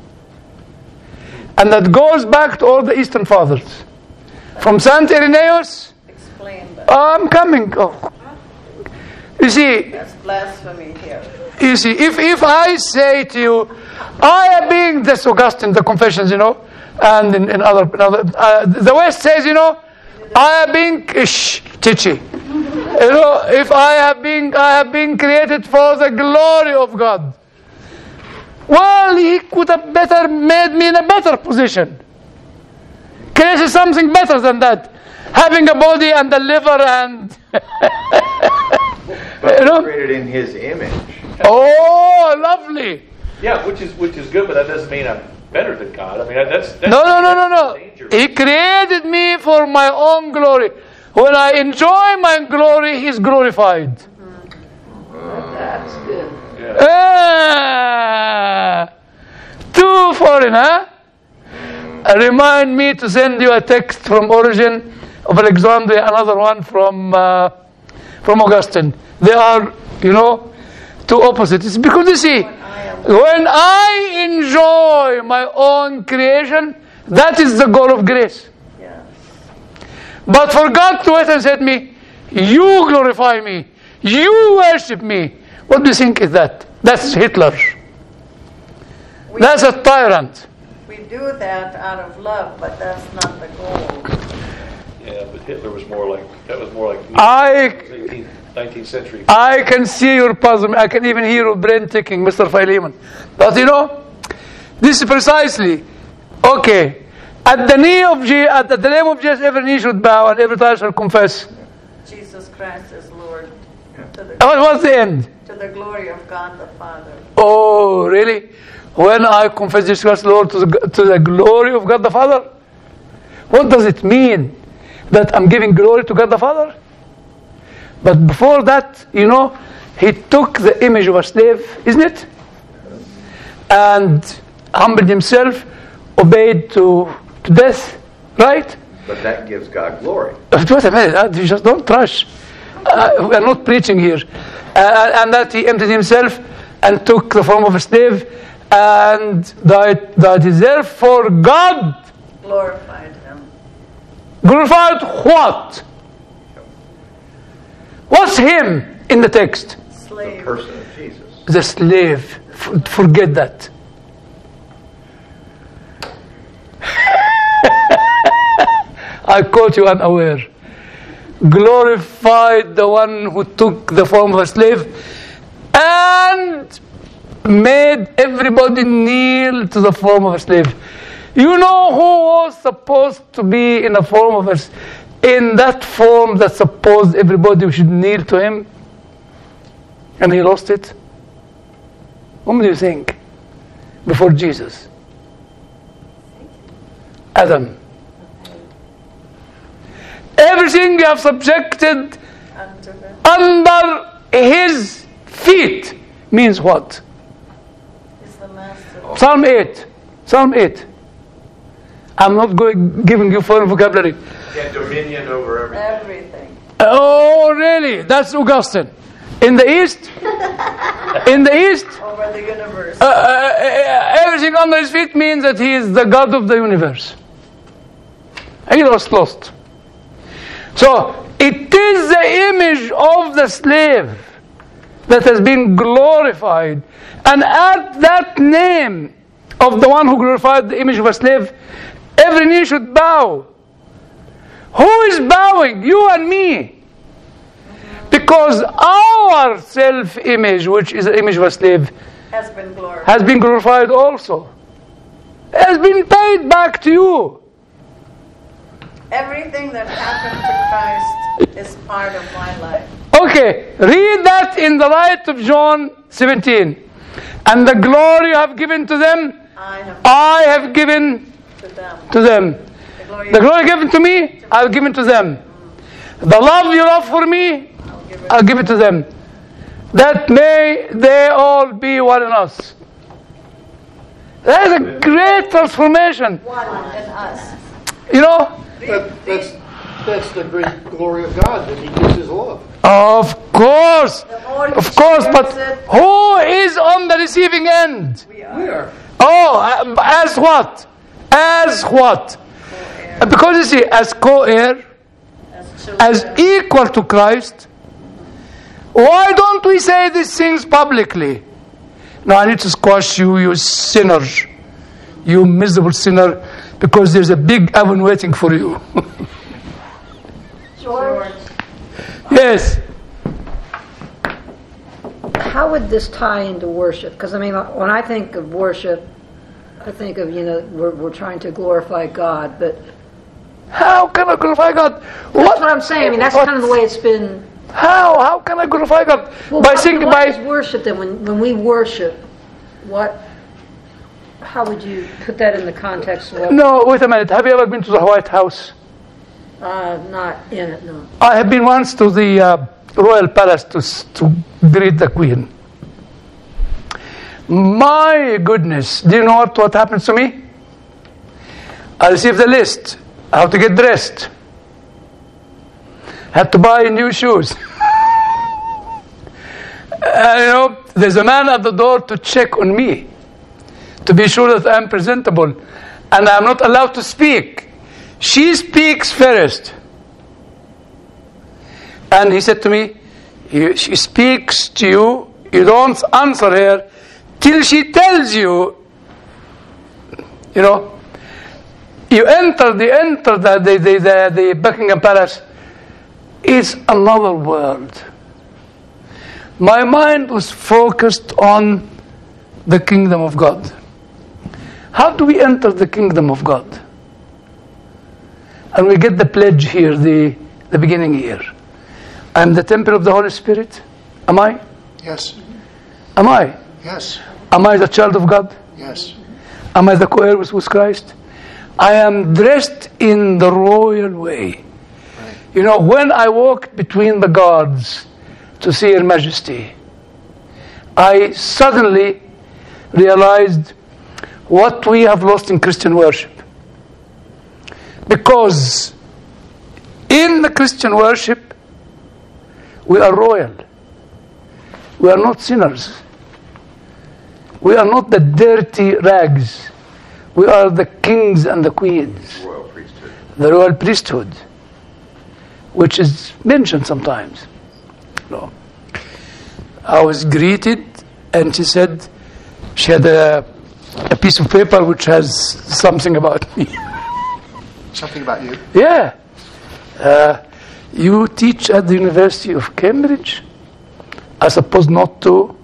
And that goes back to all the Eastern Fathers. From Saint Irenaeus, Explain that. I'm coming. Oh. You see, That's blasphemy here. you see, if, if I say to you, I am being, that's Augustine, the Confessions, you know, and in, in other, in other uh, the West says, you know, I am being, ish, chichi. You know, if I have been, I have been created for the glory of God. Well, He could have better made me in a better position. Created something better than that. Having a body and a liver and... But You know? created in His image. Oh, lovely. Yeah, which is which is good, but that doesn't mean I'm better than God. I mean, that's, that's No, no, no, no, no. dangerous. He created me for my own glory. When I enjoy my glory, He's glorified. That's good. Ah, too foreign, huh? Uh, remind me to send you a text from Origen of Alexandria, another one from uh, from Augustine. They are, you know, two opposites. Because you see, when I enjoy my own creation, that is the goal of grace. Yes. But for God to wait and say to me, you glorify me, you worship me, what do you think is that? That's Hitler. We, That's a tyrant. we do that out of love, but that's not the goal. Yeah, but Hitler was more like that was more like I eighteenth, nineteenth century. I can see your puzzle. I can even hear your brain ticking, Mister Philemon. But you know, this is precisely okay. At the knee of Je- at the name of Jesus, every knee should bow and every tongue shall confess. Jesus Christ is Lord. What was the end? To the glory of God the Father. Oh, really? When I confess Jesus Christ, Lord, to the, to the glory of God the Father? What does it mean? That I'm giving glory to God the Father? But before that, you know, he took the image of a slave, isn't it? And humbled himself, obeyed to, to death, right? But that gives God glory. Wait a minute, uh, you just don't rush. Uh, we are not preaching here. Uh, and that he emptied himself and took the form of a slave and died, died therefore God Glorified him. glorified what? What's him in the text? The Slave. person of Jesus. The slave. F- forget that. I caught you unaware. Glorified the one who took the form of a slave and made everybody kneel to the form of a slave. You know who was supposed to be in the form of a in that form that supposed everybody should kneel to him? And he lost it? Whom do you think? Before Jesus? Adam. Everything you have subjected Unto him. under his feet means what? Is the master. Psalm eight. Psalm eight. I'm not going giving you foreign vocabulary. He had dominion over everything. Everything. Oh, really? That's Augustine. In the East? In the East? Over the universe. Uh, uh, uh, everything under his feet means that he is the God of the universe. He was lost. So, it is the image of the slave that has been glorified. And at that name of the one who glorified the image of a slave, every knee should bow. Who is bowing? You and me. Because our self-image, which is the image of a slave, has been glorified. has been glorified also. It has been paid back to you. Everything that happened to Christ is part of my life. Okay, read that in the light of John seventeen. And the glory you have given to them, I have I have given to them. to them. The glory, The glory given to me, I have given to them. The love you love for me, I'll give it I'll give it to them. That may they all be one in us. That is a great transformation. one in us. You know? That, that's, that's the great glory of God, that he gives his love. Of course. The more he Of course, but shares it, who is on the receiving end? we are. Oh, uh, as what? As what? Uh, Because you see, as co-heir, As children. as equal to Christ, why don't we say these things publicly? No, I need to squash you, you sinner, you miserable sinner, because there's a big oven waiting for you. George. Yes. How would this tie into worship? Because I mean, when I think of worship, I think of, you know, we're, we're trying to glorify God, but How can I glorify God? that's what I'm saying. I mean, that's what- kind of the way it's been. How? How can I glorify God? Well, by what, thinking, what is by worship then? When when we worship, what? How would you put that in the context of what? no. Wait a minute. Have you ever been to the White House? Uh, not in it, no. I have been once to the uh, Royal Palace to s- to greet the Queen. My goodness, do you know what, what happens to me? I received a list how to get dressed. Had to buy new shoes. And, you know, there's a man at the door to check on me, to be sure that I'm presentable, and I'm not allowed to speak. She speaks first. And he said to me, "You- she speaks to you, you don't answer her till she tells you, you know, you enter the enter the the, the, the, the Buckingham Palace. It's another world. My mind was focused on the kingdom of God. How do we enter the kingdom of God? And we get the pledge here, the, the beginning here. I'm the temple of the Holy Spirit. Am I? Yes. Am I? Yes. Am I the child of God? Yes. Am I the co-heir with, with Christ? I am dressed in the royal way. Right. You know, when I walked between the guards to see Her Majesty, I suddenly realized what we have lost in Christian worship. Because in the Christian worship, we are royal. We are not sinners. We are not the dirty rags. We are the kings and the queens. Royal priesthood. The royal priesthood, which is mentioned sometimes. No. I was greeted, and she said she had a, a piece of paper which has something about me. Something about you? Yeah. Uh, you teach at the University of Cambridge? I suppose not to.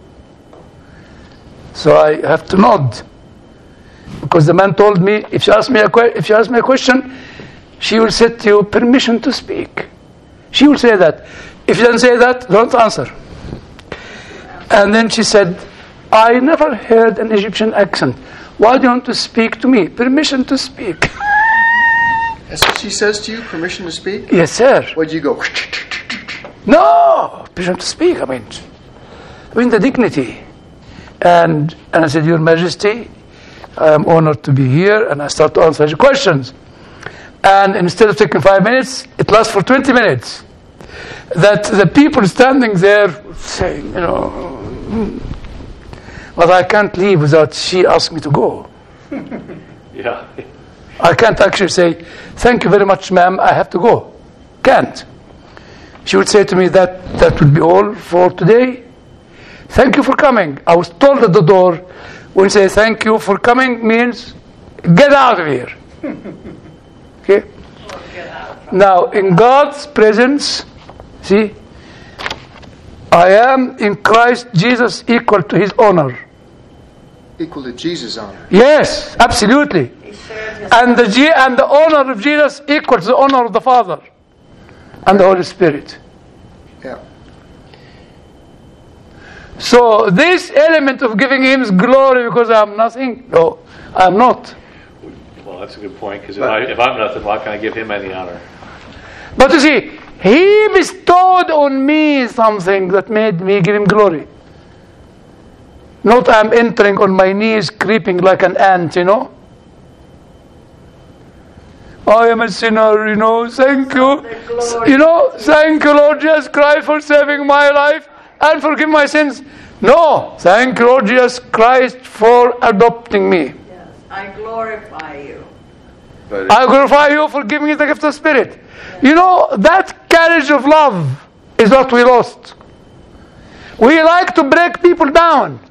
So I have to nod. Because the man told me, if you ask me a, que- if you ask me a question, she will say to you, permission to speak. She will say that. If you don't say that, don't answer. And then she said, I never heard an Egyptian accent. Why do you want to speak to me? Permission to speak. That's what she says to you? Permission to speak? Yes, sir. Where do you go? No, permission to speak. I mean, I mean the dignity. And and I said, Your Majesty, I am honored to be here. And I start to answer your questions. And instead of taking five minutes, it lasts for twenty minutes. That the people standing there saying, you know, but I can't leave without she asked me to go. Yeah. I can't actually say, thank you very much, ma'am, I have to go. Can't. She would say to me that that will be all for today. Thank you for coming. I was told at the door, when you say thank you for coming means get out of here. Okay? Now, in God's presence, see, I am in Christ Jesus equal to His honor. Equal to Jesus' honor. Yes, absolutely. And the G- and the honor of Jesus equals the honor of the Father and the Holy Spirit. Yeah. So this element of giving Him glory because I am nothing, no, I am not. Well, that's a good point, because if, I, if I'm nothing, why can I give Him any honor? But you see, He bestowed on me something that made me give Him glory. Not I'm entering on my knees, creeping like an ant, you know. I am a sinner, you know, thank you. You know, thank you, Lord Jesus Christ, for saving my life and forgive my sins. No, thank you, Lord Jesus Christ, for adopting me. Yes, I glorify you. But I glorify you for giving me the gift of Spirit. You know, that carriage of love is what we lost. We like to break people down.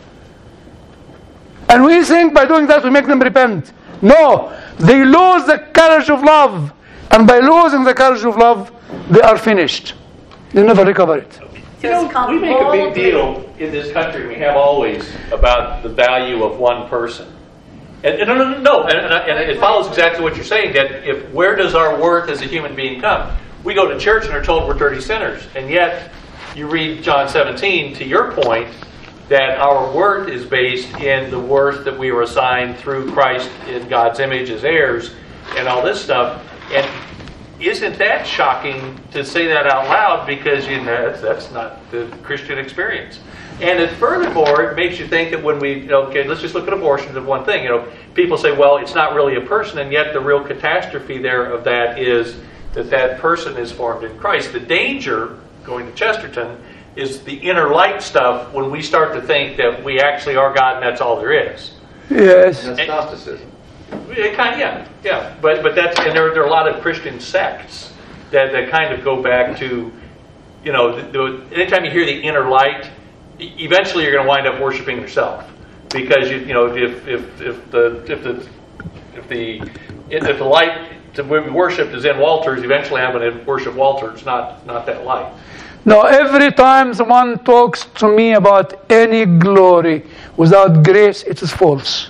And we think by doing that we make them repent. No, they lose the courage of love. And by losing the courage of love, they are finished. They never recover it. You know, we make a big deal in this country, we have always, about the value of one person. And, and no, no, no, no. And, and, and it follows exactly what you're saying, that if where does our worth as a human being come? We go to church and are told we're dirty sinners. And yet, you read John seventeen, to your point, that our worth is based in the worth that we were assigned through Christ in God's image as heirs and all this stuff. And isn't that shocking to say that out loud, because you know that's, that's not the Christian experience. And it, furthermore, it makes you think that when we, you know, okay, let's just look at abortions as one thing. You know, people say, well, it's not really a person, and yet the real catastrophe there of that is that that person is formed in Christ. The danger, going to Chesterton, is the inner light stuff when we start to think that we actually are God and that's all there is. Yes. that's Gnosticism. It kind of, yeah, yeah. But but that's, and there, there are a lot of Christian sects that, that kind of go back to, you know, the, the, anytime you hear the inner light, e- eventually you're going to wind up worshiping yourself, because you you know if if if the if the if the if the light to be worshipped is in Walters, eventually I'm going to worship Walters, not not that light. No, every time someone talks to me about any glory without grace, it is false.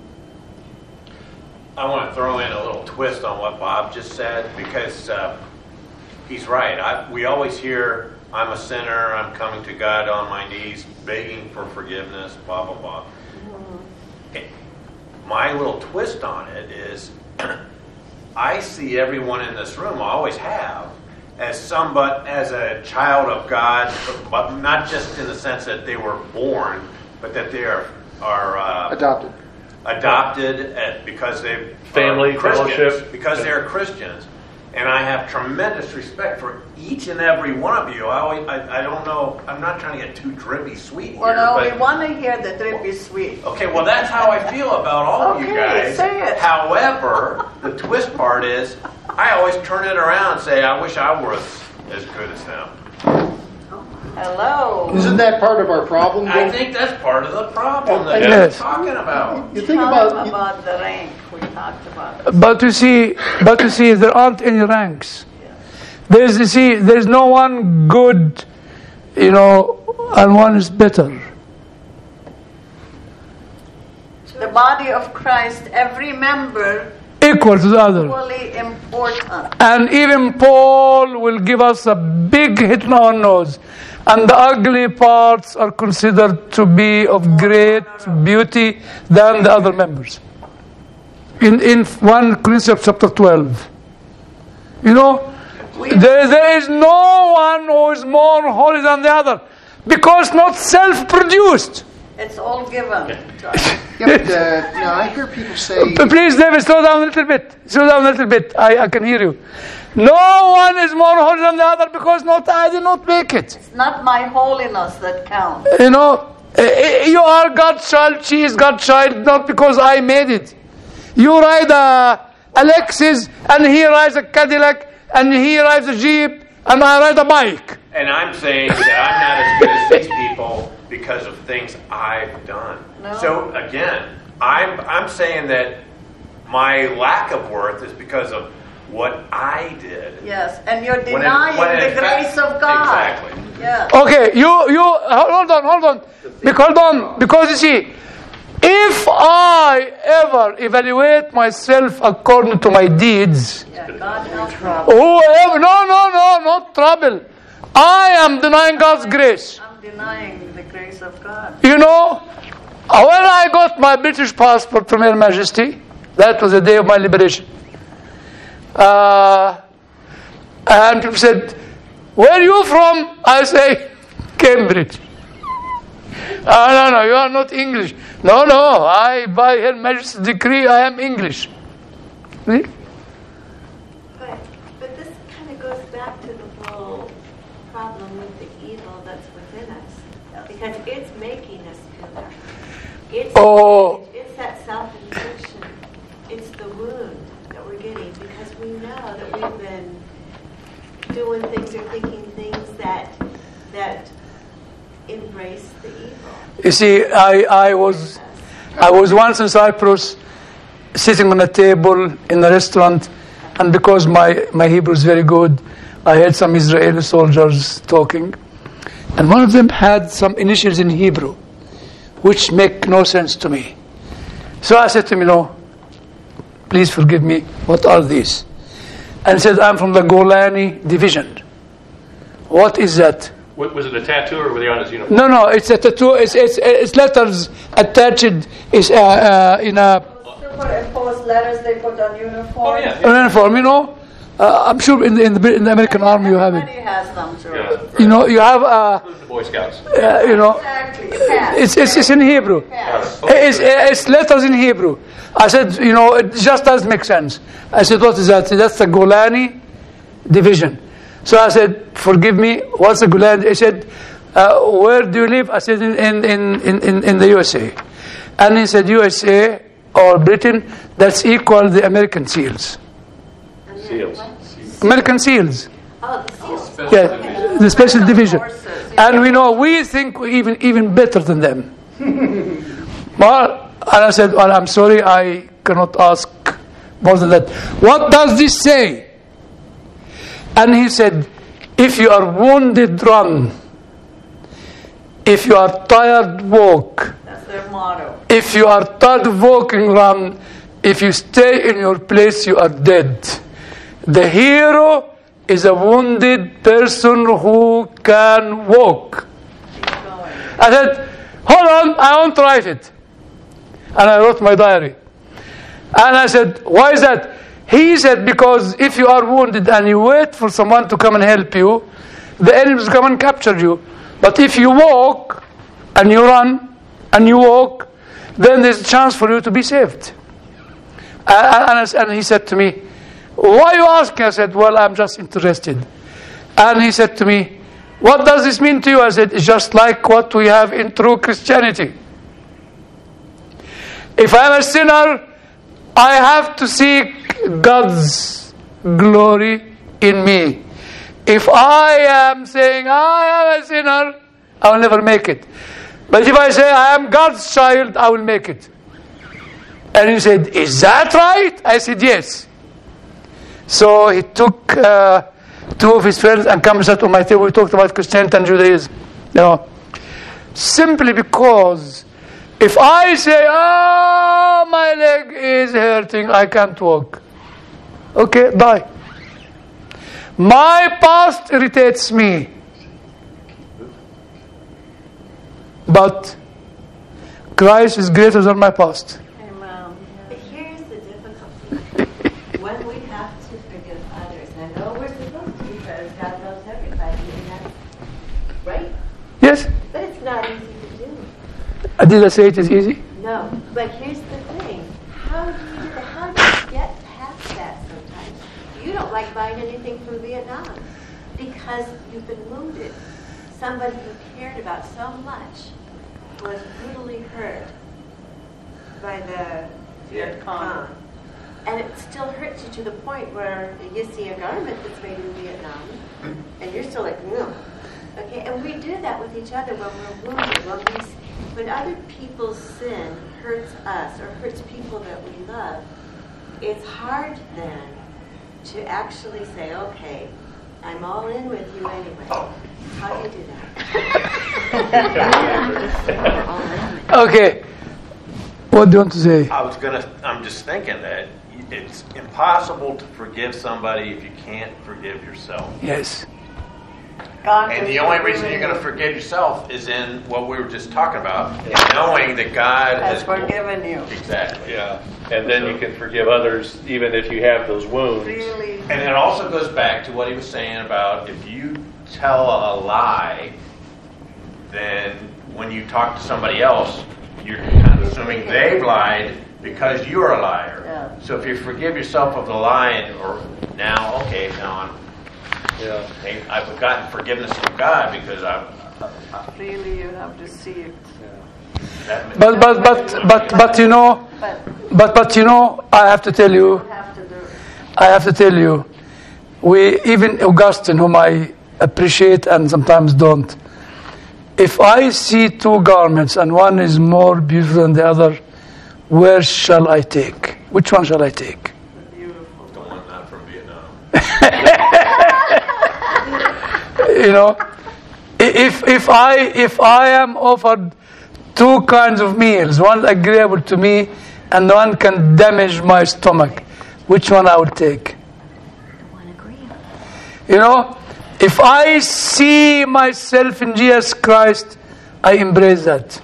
I want to throw in a little twist on what Bob just said, because uh, he's right. I, we always hear I'm a sinner, I'm coming to God on my knees, begging for forgiveness, blah, blah, blah. Mm-hmm. My little twist on it is, I see everyone in this room, I always have, as somebody, as a child of God, but not just in the sense that they were born, but that they are, are uh, Adopted. adopted at, because they Family, are Christians, fellowship. because they're Christians. And I have tremendous respect for each and every one of you. I, always, I, I don't know, I'm not trying to get too drippy sweet here. Well, no, but, we want to hear the drippy sweet. okay, well, that's how I feel about all of you Okay, guys. say it. However, the twist part is, I always turn it around and say, I wish I were as, as good as them. Hello. Isn't that part of our problem? I though? think that's part of the problem that Yes. you're talking about. You think Tell about, them you- about the rank we talked about. But you see, but you see, there aren't any ranks. There's, you see, there's no one good, you know, and one is better. The body of Christ, every member Equal to the other. equally important. And even Paul will give us a big hit on our nose. And the ugly parts are considered to be of great beauty than the other members. In in First Corinthians chapter twelve. You know, there, there is no one who is more holy than the other. Because not self-produced. It's all given to us. yeah, but, uh, you know, I hear people say, Please, David, slow down a little bit. Slow down a little bit. I, I can hear you. No one is more holy than the other because not I did not make it. It's not my holiness that counts. You know, eh, you are God's child, she is God's child, not because I made it. You ride a, a Lexus, and he rides a Cadillac, and he rides a Jeep, and I ride a bike. And I'm saying that I'm not as good as these people because of things I've done. No. So again, I'm I'm saying that my lack of worth is because of what I did. Yes, and you're When in- denying when in the grace fact- of God. Exactly. Yeah. Okay, you, you, hold on, hold on. Because, hold on, because you see, if I ever evaluate myself according to my deeds, Yeah, God help trouble. whoever, no, no, no, not trouble. I am denying God's grace. I'm denying the grace of God. You know, when I got my British passport from Her Majesty, that was the day of my liberation. Uh, and people said, "Where are you from?" I say, "Cambridge." "Oh, no, no, you are not English." "No, no, I, by Her Majesty's decree, I am English." See? But, but this kind of goes back to the whole problem with the evil that's within us. Because it's making us bitter. It's, Oh. it's that self-infliction. It's the wound that we're getting because we know that we've been doing things or thinking things that that embrace the evil. You see, I, I was I was once in Cyprus, sitting on a table in a restaurant, and because my, my Hebrew is very good, I heard some Israeli soldiers talking, and one of them had some initials in Hebrew, which make no sense to me. So I said to him, you know, "Please forgive me, what are these?" And he said, "I'm from the Golani division." "What is that?" What, was it a tattoo or were they on his uniform? No, no, it's a tattoo. It's it's, it's letters attached. Is uh, uh, in a Superimposed letters they put on uniforms. Oh, yeah. uniform. You know, uh, I'm sure in the, in the in the American Army you have it. Everybody has them too. Yeah. You know, you have uh, The Boy Scouts. uh, you know, Exactly. Pass. it's it's, it's in Hebrew. Pass. It's, it's letters in Hebrew. I said, you know, it just doesn't make sense. I said, "What is that?" He said, "That's the Golani division." So I said, "Forgive me, what's the Golani?" He said, uh, "Where do you live?" I said, in, in, in, in, in the U S A. And he said, U S A or Britain, that's equal the American SEALs. Seals. American SEALs. Oh, the seals. Yeah, the special division. And we know, we think we're even, even better than them. Well, and I said, "Well, I'm sorry, I cannot ask more than that. What does this say?" And he said, "If you are wounded, run. If you are tired, walk. That's their motto. If you are tired of walking, run. If you stay in your place, you are dead. The hero is a wounded person who can walk. I said, hold on, I want to write it. And I wrote my diary. And I said, why is that? He said, because if you are wounded and you wait for someone to come and help you, the enemies come and capture you. But if you walk and you run and you walk, then there's a chance for you to be saved. And, and, and he said to me, why are you asking? I said, well, I'm just interested. And he said to me, what does this mean to you? I said, it's just like what we have in true Christianity. If I'm a sinner, I have to seek God's glory in me. If I am saying I am a sinner, I will never make it. But if I say I am God's child, I will make it. And he said, is that right? I said, yes. So he took uh, two of his friends and come and sat on my table. We talked about Christianity and Judaism. You know, simply because if I say, oh, my leg is hurting, I can't walk. Okay, die. My past irritates me. But Christ is greater than my past. Amen. But here's the difficulty. When we have to forgive others, and I know we're supposed to because God loves everybody, and that's right? Yes? But it's not easy to do. I did I say it is easy? No. But here's the thing. How do you, how do you get past that sometimes? You don't like buying anything from Vietnam because you've been wounded. Somebody you cared about so much was brutally hurt by the Viet Cong. And it still hurts you to the point where you see a garment that's made in Vietnam, and you're still like, no. Okay, and we do that with each other when we're wounded. When, we, when other people's sin hurts us or hurts people that we love, it's hard then to actually say, okay, I'm all in with you anyway. How do you do that? Okay. What do you want to say? I was gonna. I'm just thinking that it's impossible to forgive somebody if you can't forgive yourself. Yes. God And is the only reason forgiving you're going to you. forgive yourself is in what we were just talking about, knowing that God Has has forgiven you. Exactly. Yeah. And then you can forgive others even if you have those wounds. Really. And it also goes back to what he was saying about if you tell a lie, then when you talk to somebody else, you're kind of assuming they've lied because you're a liar. Yeah. So if you forgive yourself of the lying, or now, okay, now I'm, Yeah. hey, I've gotten forgiveness from God because I've. Really, you have deceived. That, But but but but but you know, But but but you know, I have to tell you, you have to do it. I have to tell you, we even Augustine, whom I appreciate and sometimes don't. If I see two garments and one is more beautiful than the other, where shall I take? Which one shall I take? Beautiful. the one not from Vietnam. You know, if if I if I am offered two kinds of meals, one agreeable to me and one can damage my stomach, which one I would take? One agreeable. You know, if I see myself in Jesus Christ, I embrace that.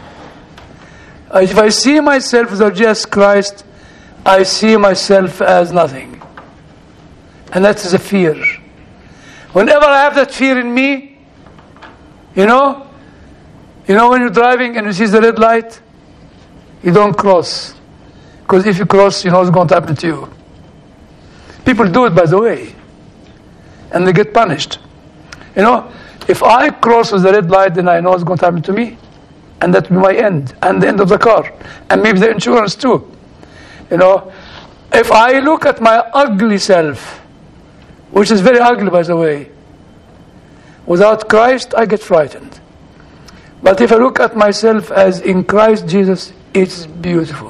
If I see myself without Jesus Christ, I see myself as nothing. And that is a fear. Whenever I have that fear in me, you know, you know when you're driving and you see the red light, you don't cross. Because if you cross, you know what's going to happen to you. People do it, by the way, and they get punished. You know, if I cross with the red light, then I know what's going to happen to me. And that will be my end, and the end of the car. And maybe the insurance too. You know, if I look at my ugly self, which is very ugly, by the way, without Christ, I get frightened. But if I look at myself as in Christ Jesus, it's beautiful.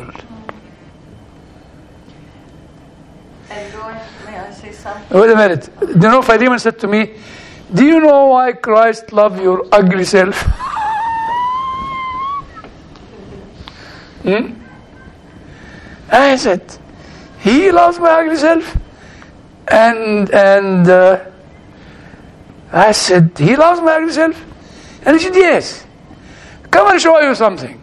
And George, may I say something? Wait a minute. Do you know, Philemon said to me, do you know why Christ loved your ugly self? hmm? I said, he loves my ugly self. And and uh, I said, he loves me like himself? And he said, yes. Come and show you something.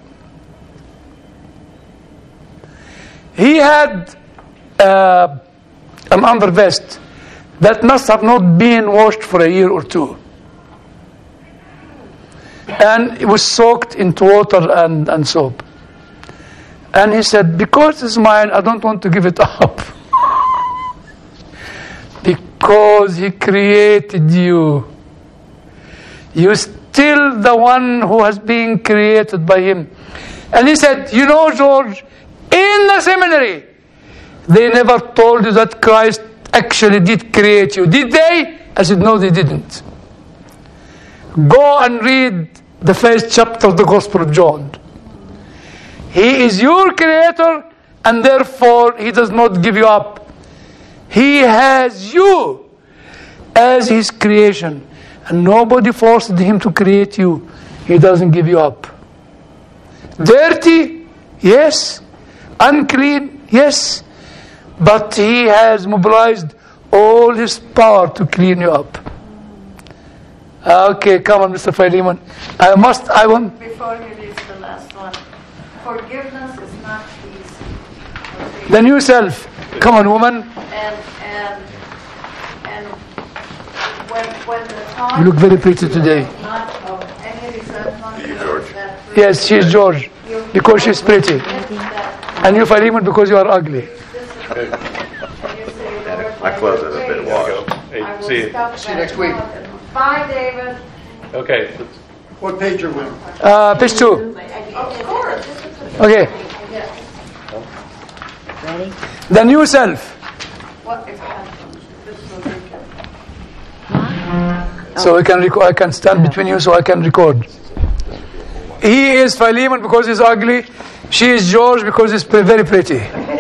He had uh, an undervest that must have not been washed for a year or two. And it was soaked into water and, and soap. And he said, because it's mine, I don't want to give it up. Because he created you. You're still the one who has been created by him. And he said, you know, George, in the seminary, they never told you that Christ actually did create you. Did they? I said, no, they didn't. Go and read the first chapter of the Gospel of John. He is your creator, and therefore he does not give you up. He has you as his creation, and nobody forced him to create you. He doesn't give you up. Dirty? Yes. Unclean? Yes. But he has mobilized all his power to clean you up. Okay, come on, Mister Philemon. I must, I want... Before he reads the last one, forgiveness is not easy. Okay? The new self. Come on, woman. And, and, and when, when the thought... You look very pretty today. Not of any resentment, You, George. that Yes, she's George, because she's pretty. that And you, Philemon, because you are ugly. My clothes have been washed. Hey, see you. See you next week. Bye, David. Okay. let's- What page are we on? Uh, page two. Of course. Okay. Ready? The new self. What is happening? This will make it. So I can record, I can stand between you so I can record. He is Philemon because he's ugly. She is George because he's pre- very pretty.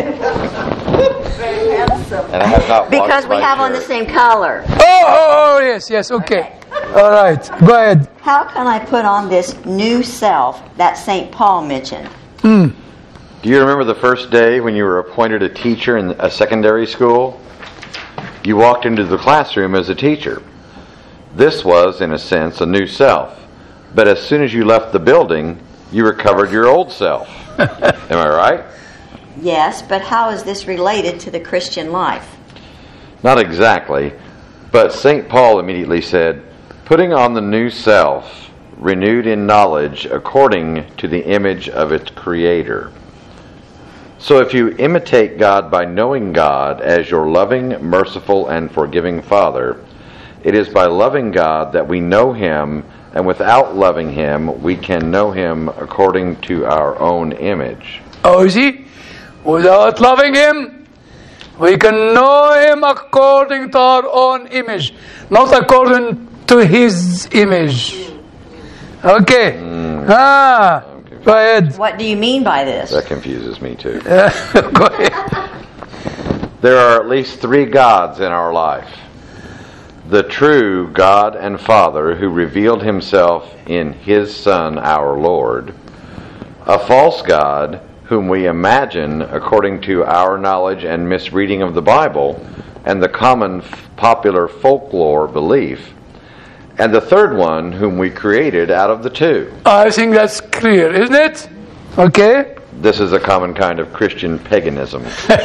Very handsome. And I have not Because washed we my have on the shirt. same color. Oh, oh, oh, yes, yes, okay. All right, go ahead. How can I put on this new self that Saint Paul mentioned? Mm. Do you remember the first day when you were appointed a teacher in a secondary school? You walked into the classroom as a teacher. This was, in a sense, a new self. But as soon as you left the building, you recovered your old self. Am I right? Yes, but how is this related to the Christian life? Not exactly. But Saint Paul immediately said, putting on the new self, renewed in knowledge according to the image of its creator. So if you imitate God by knowing God as your loving, merciful, and forgiving Father, it is by loving God that we know Him, and without loving Him, we can know Him according to our own image. Oh, you see? Without loving Him, we can know Him according to our own image, not according to His image. Okay. Mm. Ah, go ahead. What do you mean by this? That confuses me too. Go ahead. There are at least three gods in our life. The true God and Father who revealed Himself in His Son, our Lord. A false God whom we imagine according to our knowledge and misreading of the Bible and the common f- popular folklore belief. And the third one whom we created out of the two. I think that's clear, isn't it? Okay. This is a common kind of Christian paganism.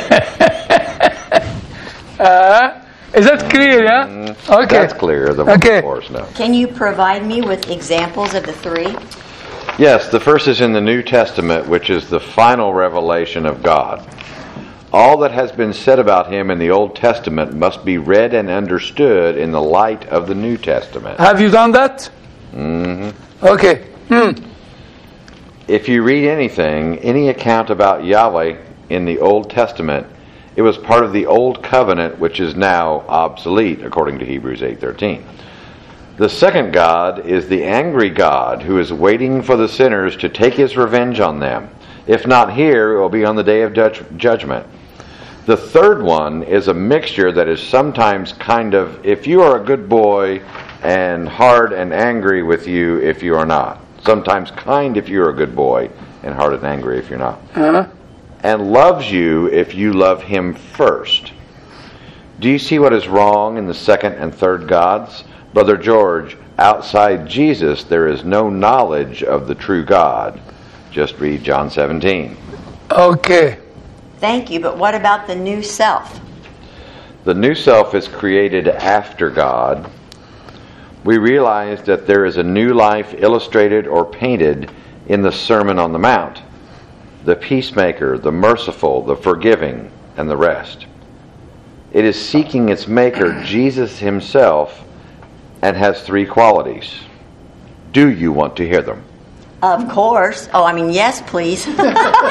Uh, is that clear, yeah? Okay. That's clear. The one Okay. before us now. Can you provide me with examples of the three? Yes, the first is in the New Testament, which is the final revelation of God. All that has been said about Him in the Old Testament must be read and understood in the light of the New Testament. Have you done that? hmm Okay. Hmm. If you read anything, any account about Yahweh in the Old Testament, it was part of the Old Covenant, which is now obsolete, according to Hebrews eight thirteen. The second God is the angry God who is waiting for the sinners to take His revenge on them. If not here, it will be on the day of judge- judgment. The third one is a mixture that is sometimes kind of, if you are a good boy, and hard and angry with you if you are not. Sometimes kind if you're a good boy, and hard and angry if you're not. Uh-huh. And loves you if you love Him first. Do you see what is wrong in the second and third gods? Brother George, outside Jesus there is no knowledge of the true God. Just read John seventeen. Okay. Thank you, but what about the new self? The new self is created after God. We realize that there is a new life illustrated or painted in the Sermon on the Mount. The peacemaker, the merciful, the forgiving, and the rest. It is seeking its maker, Jesus himself, and has three qualities. Do you want to hear them? Of course. Oh, I mean, yes, please. Go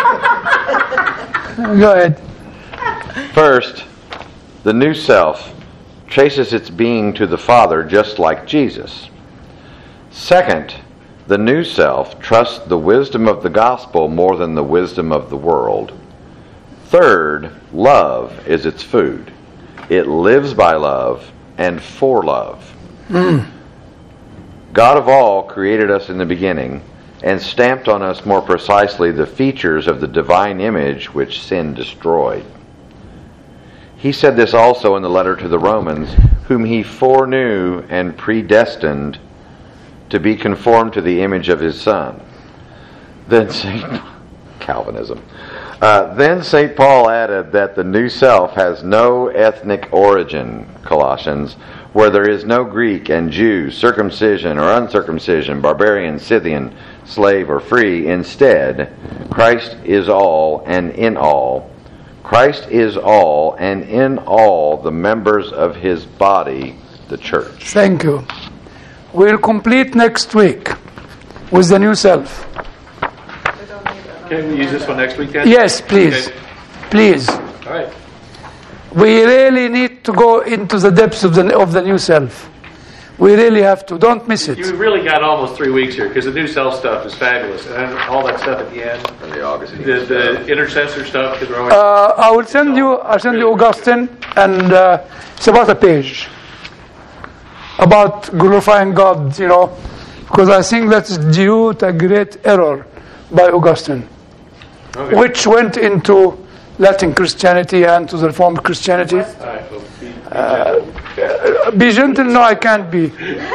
ahead. First, the new self traces its being to the Father just like Jesus. Second, the new self trusts the wisdom of the gospel more than the wisdom of the world. Third, love is its food. It lives by love and for love. Mm. God of all created us in the beginning and stamped on us more precisely the features of the divine image which sin destroyed. He said this also in the letter to the Romans, whom he foreknew and predestined to be conformed to the image of his Son. Then Saint Calvinism. Uh, then Saint Paul added that the new self has no ethnic origin, Colossians, where there is no Greek and Jew, circumcision or uncircumcision, barbarian, Scythian, slave or free. Instead, Christ is all and in all. Christ is all and in all the members of his body, the church. Thank you. We'll complete next week with the new self. Can we use this one next week then? Yes, please. Okay. Please. All right. We really need to go into the depths of the of the new self. We really have to. Don't miss it. You've really got almost three weeks here because the new self stuff is fabulous. And then all that stuff at the end. And the Augustine. The, the intercessor stuff. Because we're always Uh, I will send you. I'll send you Augustine, and uh, it's about a page about glorifying God. You know, because I think that's due to a great error by Augustine, okay. which went into Latin Christianity and to the Reformed Christianity. All right, well, be, be Uh, gentle. be gentle? No, I can't be.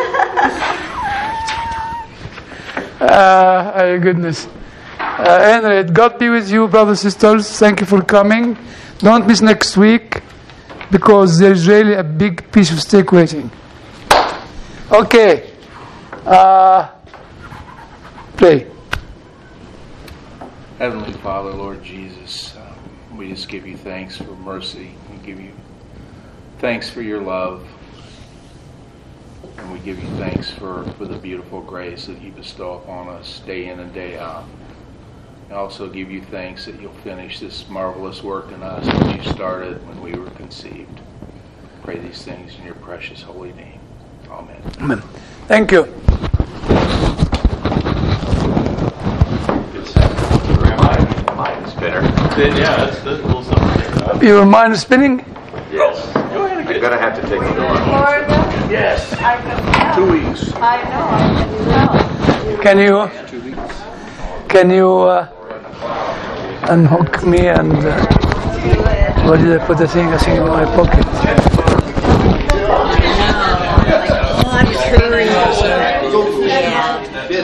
Uh, oh, goodness. Uh, anyway, God be with you, brothers and sisters. Thank you for coming. Don't miss next week because there's really a big piece of steak waiting. Okay. Uh, pray. Heavenly Father, Lord Jesus, um, we just give you thanks for mercy. We give you thanks for your love. And we give you thanks for, for the beautiful grace that you bestow upon us day in and day out. I also give you thanks that you'll finish this marvelous work in us that you started when we were conceived. Pray these things in your precious holy name. Amen. Amen. Thank you. Mind spinner. Yeah, that's, that's a little something. Your mind is spinning? Yes. Go ahead and I'm get going to have to take it on. Florida, Yes. I can tell. Two weeks. I know, I can tell. Can you, Two weeks. can you uh, unhook me and uh, where did I put the thing? I think in my pocket. Oh, I'm curious.